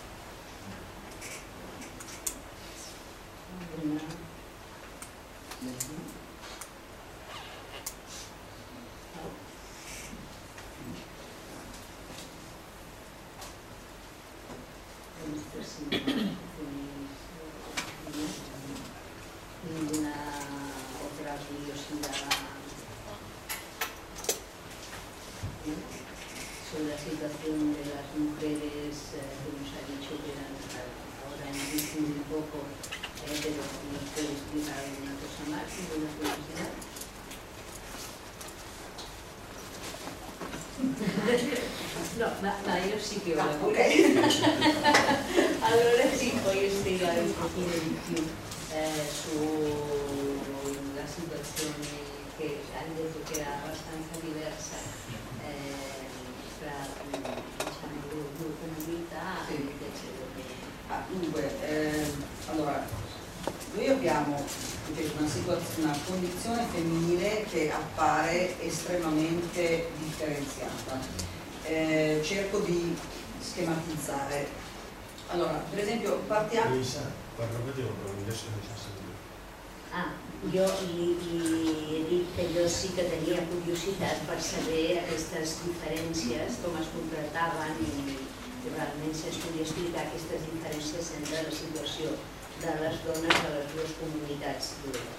Ninguna otra curiosidad sobre la situación de las mujeres eh, que nos ha dicho que eran ahora en un poco, eh, pero nos puede explicar alguna cosa más, ninguna curiosidad. No, ma, ma io sì che ho la curiosità. Allora sì, voglio spiegare un pochino di più eh, sulla situazione che hanno detto che era abbastanza diversa eh, tra diciamo, le due comunità, Sì. eccetera. Ah, dunque, eh, allora, noi abbiamo ripeto, una, situazione, una condizione femminile che appare estremamente differenziata. Eh, cerco di schematizzare. Allora, per esempio, partiamo... Ah, jo li, li he dit que jo sí que tenia curiositat per saber aquestes diferències, com es concretaven i realment si es podia explicar aquestes diferències entre la situació de les dones de les dues comunitats jueves.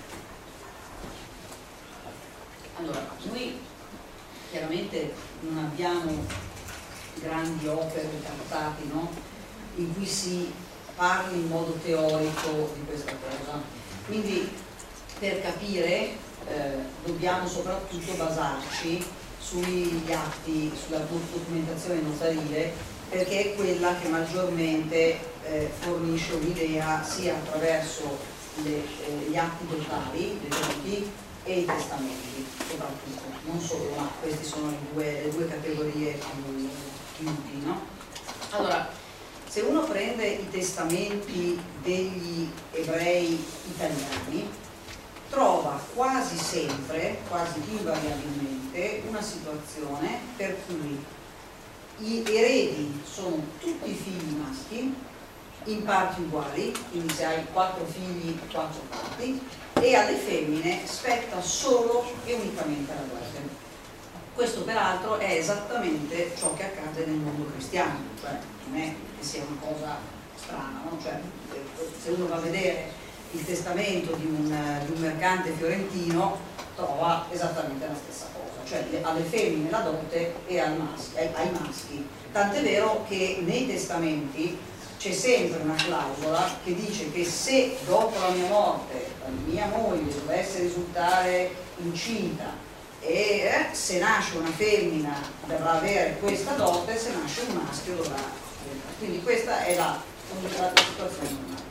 Allora, noi chiaramente non abbiamo grandi opere trattate, no? In cui si parli in modo teorico di questa cosa. Quindi per capire eh, dobbiamo soprattutto basarci sugli atti, sulla documentazione notarile, perché è quella che maggiormente eh, fornisce un'idea sia attraverso le, eh, gli atti notari, le doti e i testamenti, soprattutto, non solo, ma queste sono le due, le due categorie più, più utili, no? Allora, se uno prende i testamenti degli ebrei italiani, trova quasi sempre, quasi invariabilmente, una situazione per cui gli eredi sono tutti figli maschi, in parti uguali, quindi se hai quattro figli, quattro parti, e alle femmine spetta solo e unicamente la guardia. Questo peraltro è esattamente ciò che accade nel mondo cristiano, cioè non è che sia una cosa strana, no? Cioè, se uno va a vedere il testamento di un, di un mercante fiorentino trova esattamente la stessa cosa, cioè alle femmine la dote e al maschi, ai, ai maschi. Tant'è vero che nei testamenti c'è sempre una clausola che dice che se dopo la mia morte la mia moglie dovesse risultare incinta e eh, se nasce una femmina dovrà avere questa dote, se nasce un maschio dovrà. Quindi questa è la, la situazione normale.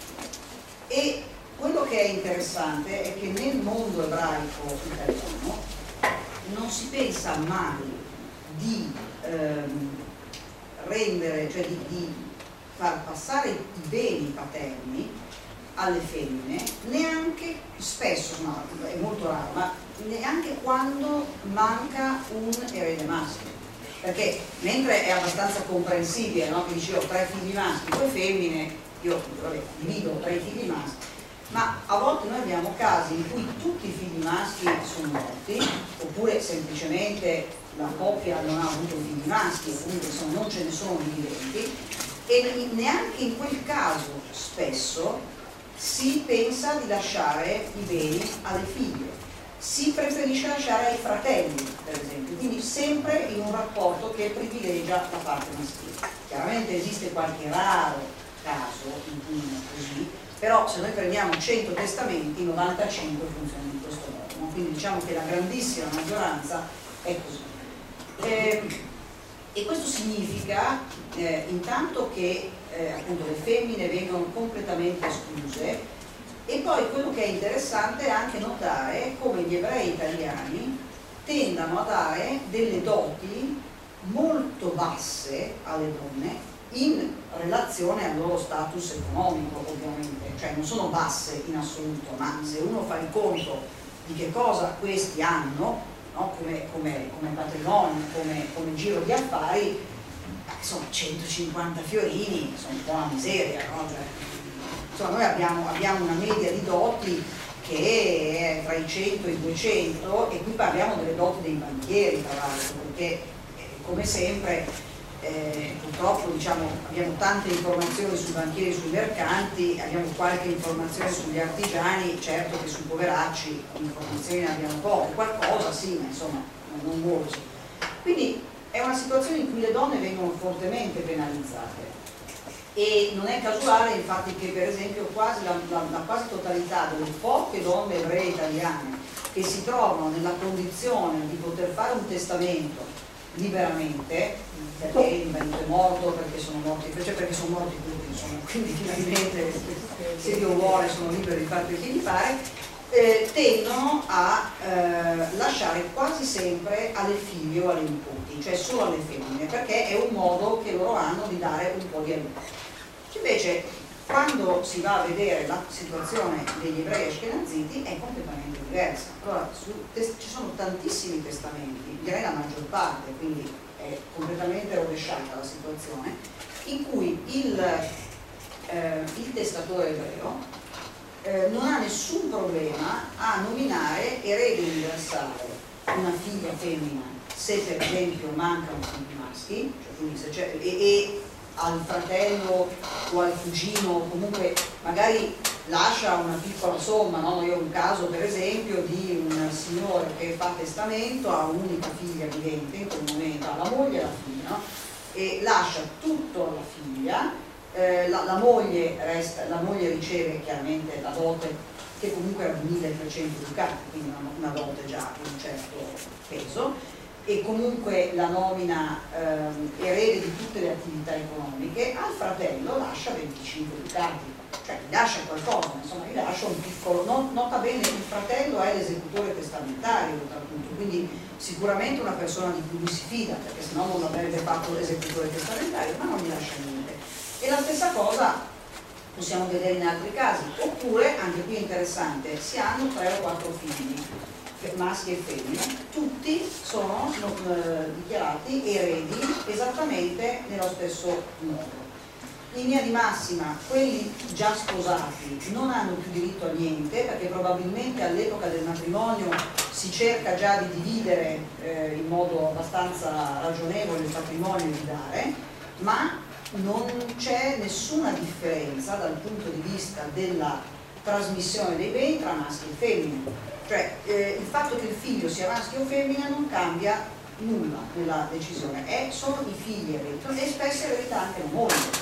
E quello che è interessante è che nel mondo ebraico italiano non si pensa mai di ehm, rendere, cioè di, di far passare i beni paterni alle femmine, neanche, spesso, no, è molto raro, ma neanche quando manca un erede maschio. Perché mentre è abbastanza comprensibile, no? Che dici ho tre figli maschi, due femmine, io vabbè, divido tre figli maschi, ma a volte noi abbiamo casi in cui tutti i figli maschi sono morti, oppure semplicemente la coppia non ha avuto figli maschi, o comunque insomma, non ce ne sono di viventi, e neanche in quel caso spesso si pensa di lasciare i beni alle figlie, si preferisce lasciare ai fratelli, per esempio, quindi sempre in un rapporto che privilegia la parte maschile. Chiaramente esiste qualche raro caso in cui non è così, però se noi prendiamo cento testamenti, novantacinque funzionano in questo modo, no? Quindi diciamo che la grandissima maggioranza è così. Eh, e questo significa eh, intanto che eh, appunto le femmine vengono completamente escluse, e poi quello che è interessante è anche notare come gli ebrei italiani tendano a dare delle doti molto basse alle donne in relazione al loro status economico, ovviamente, cioè non sono basse in assoluto, ma se uno fa il conto di che cosa questi hanno, no? come, come, come patrimonio, come, come giro di affari, insomma centocinquanta fiorini sono un po' una miseria, no? Cioè, insomma, noi abbiamo, abbiamo una media di doti che è tra i cento e i duecento, e qui parliamo delle doti dei banchieri, tra l'altro, perché eh, come sempre Eh, purtroppo diciamo, abbiamo tante informazioni sui banchieri e sui mercanti, abbiamo qualche informazione sugli artigiani, certo che sui poveracci informazioni ne abbiamo poche, qualcosa sì, ma insomma non molto. Quindi è una situazione in cui le donne vengono fortemente penalizzate, e non è casuale infatti che per esempio quasi la, la, la quasi totalità delle poche donne ebree italiane che si trovano nella condizione di poter fare un testamento liberamente, perché il marito è morto, perché sono morti, cioè perché sono morti tutti, insomma, quindi finalmente se Dio vuole sono liberi di fare quel che gli pare, eh, tendono a eh, lasciare quasi sempre alle figlie o alle nipoti, cioè solo alle femmine, perché è un modo che loro hanno di dare un po' di aiuto. Invece quando si va a vedere la situazione degli ebrei ashkenaziti è completamente diversa. Allora, su, ci sono tantissimi testamenti, direi la maggior parte, quindi è completamente rovesciata la situazione, in cui il, eh, il testatore ebreo eh, non ha nessun problema a nominare erede universale una figlia femmina se per esempio mancano figli maschi, cioè quindi se c'è, e, e al fratello o al cugino, comunque magari lascia una piccola somma, no? Io ho un caso per esempio di un signore che fa testamento, ha un'unica figlia vivente in quel momento, ha la moglie e la figlia, no? E lascia tutto alla figlia, eh, la, la, moglie resta, la moglie riceve chiaramente la dote che comunque era di milletrecento ducati, quindi una, una dote già di un certo peso, e comunque la nomina ehm, erede di tutte le attività economiche. Al fratello lascia venticinque ducati, cioè gli lascia qualcosa, insomma gli lascia un piccolo, non, nota bene, il fratello è l'esecutore testamentario oltretutto, quindi sicuramente una persona di cui lui si fida, perché sennò non avrebbe fatto l'esecutore testamentario, ma non gli lascia niente. E la stessa cosa possiamo vedere in altri casi, oppure, anche qui interessante, si hanno tre o quattro figli, maschi e femmine, tutti sono eh, dichiarati eredi esattamente nello stesso modo. In linea di massima, quelli già sposati non hanno più diritto a niente, perché probabilmente all'epoca del matrimonio si cerca già di dividere eh, in modo abbastanza ragionevole il patrimonio e di dare, ma non c'è nessuna differenza dal punto di vista della trasmissione dei beni tra maschi e femmine. Cioè eh, il fatto che il figlio sia maschio o femmina non cambia nulla nella decisione, è, sono i figli ereditano, e spesso eredita anche la moglie.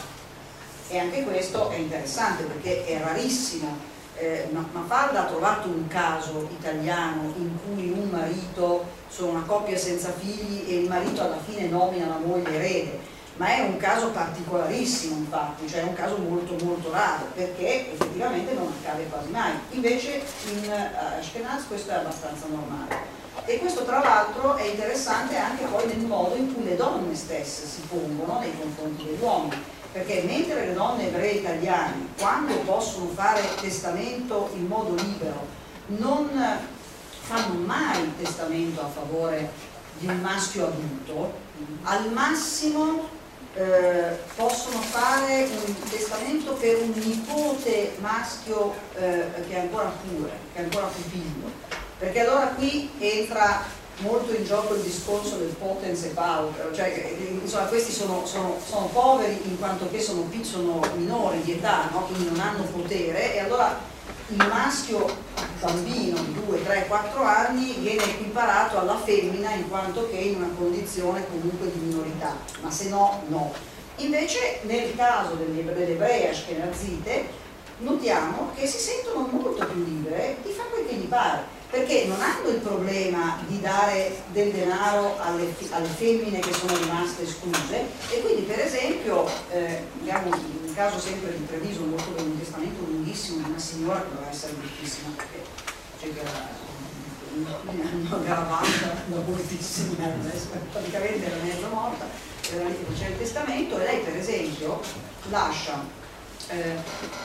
E anche questo è interessante perché è rarissimo, eh, ma, ma Farda ha trovato un caso italiano in cui un marito, sono una coppia senza figli e il marito alla fine nomina la moglie erede, ma è un caso particolarissimo infatti, cioè è un caso molto molto raro, perché effettivamente non accade quasi mai. Invece in Ashkenaz questo è abbastanza normale, e questo tra l'altro è interessante anche poi nel modo in cui le donne stesse si pongono nei confronti degli uomini, perché mentre le donne ebree italiane, quando possono fare testamento in modo libero, non fanno mai testamento a favore di un maschio adulto, al massimo eh, possono fare un testamento per un nipote maschio eh, che è ancora pure, che è ancora pupillo, perché allora qui entra molto in gioco il discorso del potens e pauper, cioè insomma questi sono, sono, sono poveri in quanto che sono, sono minori di età, no? Quindi non hanno potere, e allora il maschio bambino di due, tre, quattro anni viene equiparato alla femmina in quanto che in una condizione comunque di minorità, ma se no no. Invece nel caso delle, delle ebree ashkenazite notiamo che si sentono molto più libere di fare quel che gli pare, perché non hanno il problema di dare del denaro alle, alle femmine che sono rimaste escluse, e quindi per esempio eh, abbiamo un caso sempre di Treviso molto bello, un testamento lunghissimo di una signora che doveva essere bruttissima perché c'era una garavanta da moltissimi anni, praticamente era mezzo morta, veramente faceva il testamento, e lei per esempio lascia eh,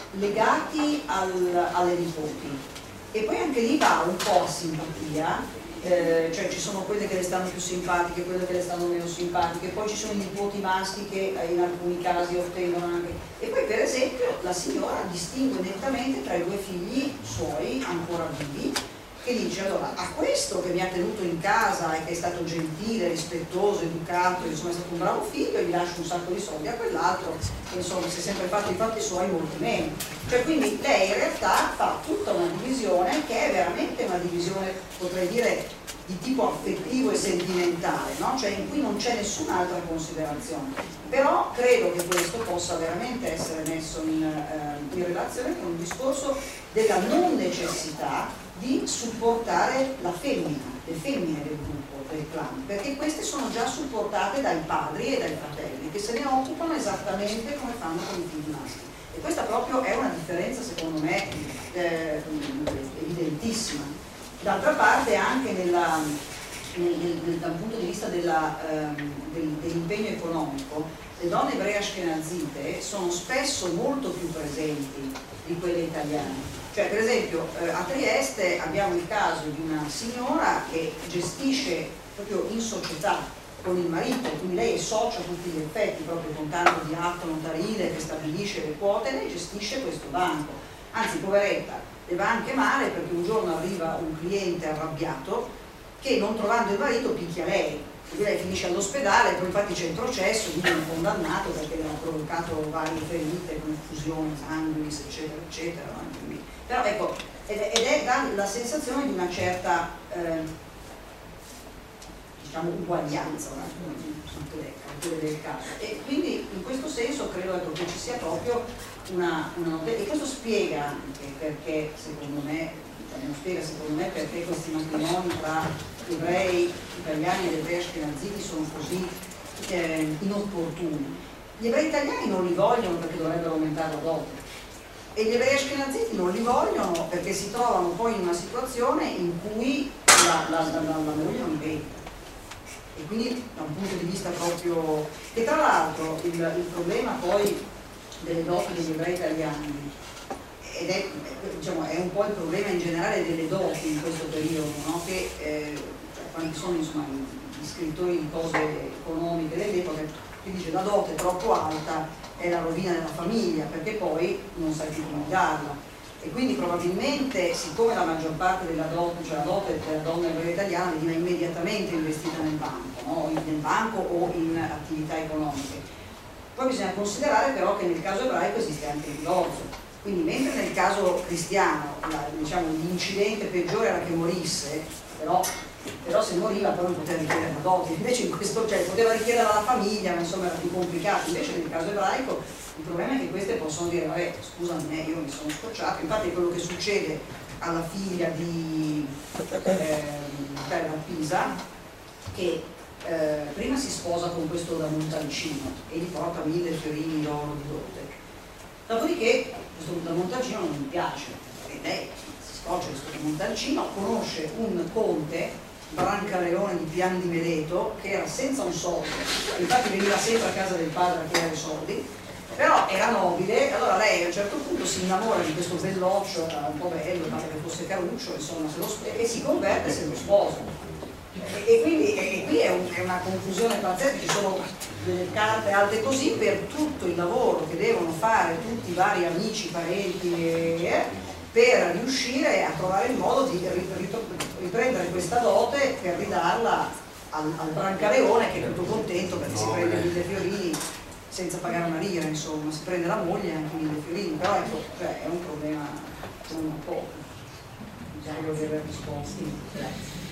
legati al, alle nipoti. E poi anche lì va un po' a simpatia, eh, cioè ci sono quelle che le stanno più simpatiche, quelle che le stanno meno simpatiche, poi ci sono i nipoti maschi che in alcuni casi ottengono anche. E poi per esempio la signora distingue nettamente tra i due figli suoi ancora vivi, che dice allora a questo che mi ha tenuto in casa e che è stato gentile, rispettoso, educato, insomma è stato un bravo figlio, gli lascio un sacco di soldi, a quell'altro che insomma si è sempre fatto i fatti suoi, molti meno. Cioè quindi lei in realtà fa tutta una divisione che è veramente una divisione, potrei dire, di tipo affettivo e sentimentale, no? Cioè in cui non c'è nessun'altra considerazione. Però credo che questo possa veramente essere messo in, eh, in relazione con il discorso della non necessità di supportare la femmina, le femmine del gruppo, del clan, perché queste sono già supportate dai padri e dai fratelli, che se ne occupano esattamente come fanno con i figli maschi. E questa proprio è una differenza, secondo me, eh, evidentissima. D'altra parte anche nella, nel, nel, dal punto di vista della, ehm, del, dell'impegno economico, le donne ebree ashkenazite sono spesso molto più presenti di quelle italiane. Cioè per esempio eh, a Trieste abbiamo il caso di una signora che gestisce proprio in società con il marito, quindi lei è socia a tutti gli effetti, proprio con tanto di atto notarile che stabilisce le quote, lei gestisce questo banco. Anzi, poveretta, le va anche male perché un giorno arriva un cliente arrabbiato che non trovando il marito picchia lei. Quindi lei finisce all'ospedale, poi infatti c'è il processo, lui viene condannato perché le ha provocato varie ferite, confusione, sanguis, eccetera, eccetera. Quindi, però ecco, ed è, ed è dà la sensazione di una certa eh, diciamo uguaglianza, no? del caso. E quindi in questo senso credo ecco, che ci sia proprio una, una e questo spiega anche perché secondo me, cioè non spiega secondo me perché questi matrimoni tra ebrei italiani ed ebrei ashkenaziti sono così eh, inopportuni. Gli ebrei italiani non li vogliono perché dovrebbero aumentare la dote e gli ebrei ashkenaziti non li vogliono perché si trovano poi in una situazione in cui la, la, la, la, la moglie non li vede. E quindi da un punto di vista proprio... E tra l'altro il, il problema poi delle doti degli ebrei italiani ed è, diciamo, è un po' il problema in generale delle doti in questo periodo, no? Che eh, cioè, quando sono insomma, gli scrittori di cose economiche dell'epoca, che dice la dote troppo alta è la rovina della famiglia perché poi non sai più come darla. E quindi probabilmente, siccome la maggior parte della dote, cioè la dote della donna ebrea italiana veniva immediatamente investita nel banco, no? Nel banco o in attività economiche. Poi bisogna considerare però che nel caso ebraico esiste anche il divorzio. Quindi mentre nel caso cristiano la, diciamo, l'incidente peggiore era che morisse, però, però se moriva poi non poteva richiedere la dote, invece in questo cioè poteva richiedere alla famiglia, ma insomma era più complicato, invece nel caso ebraico il problema è che queste possono dire vabbè scusami io mi sono scocciato, infatti è quello che succede alla figlia di eh, Bella Pisa che eh, prima si sposa con questo da Montalcino e gli porta mille fiorini d'oro di dote. Dopodiché questo da Montalcino non mi piace, e lei si scoccia questo da Montalcino, conosce un conte, Brancaleone di Pian di Meleto, che era senza un soldo, infatti veniva sempre a casa del padre a chiedere soldi, però era nobile, allora lei a un certo punto si innamora di questo belloccio, era un po' bello, pare che fosse caruccio, insomma, se lo, e si converte e se lo sposa. E, e quindi e qui è, un, è una confusione pazzesca, ci sono delle carte alte così per tutto il lavoro che devono fare tutti i vari amici, parenti, eh, per riuscire a trovare il modo di riprendere questa dote per ridarla al, al Brancaleone, che è tutto contento perché si prende mille fiorini senza pagare una lira, insomma, si prende la moglie e anche mille fiorini, però ecco, cioè, è un problema non poco. Diciamo che aver risposto. Sì, grazie.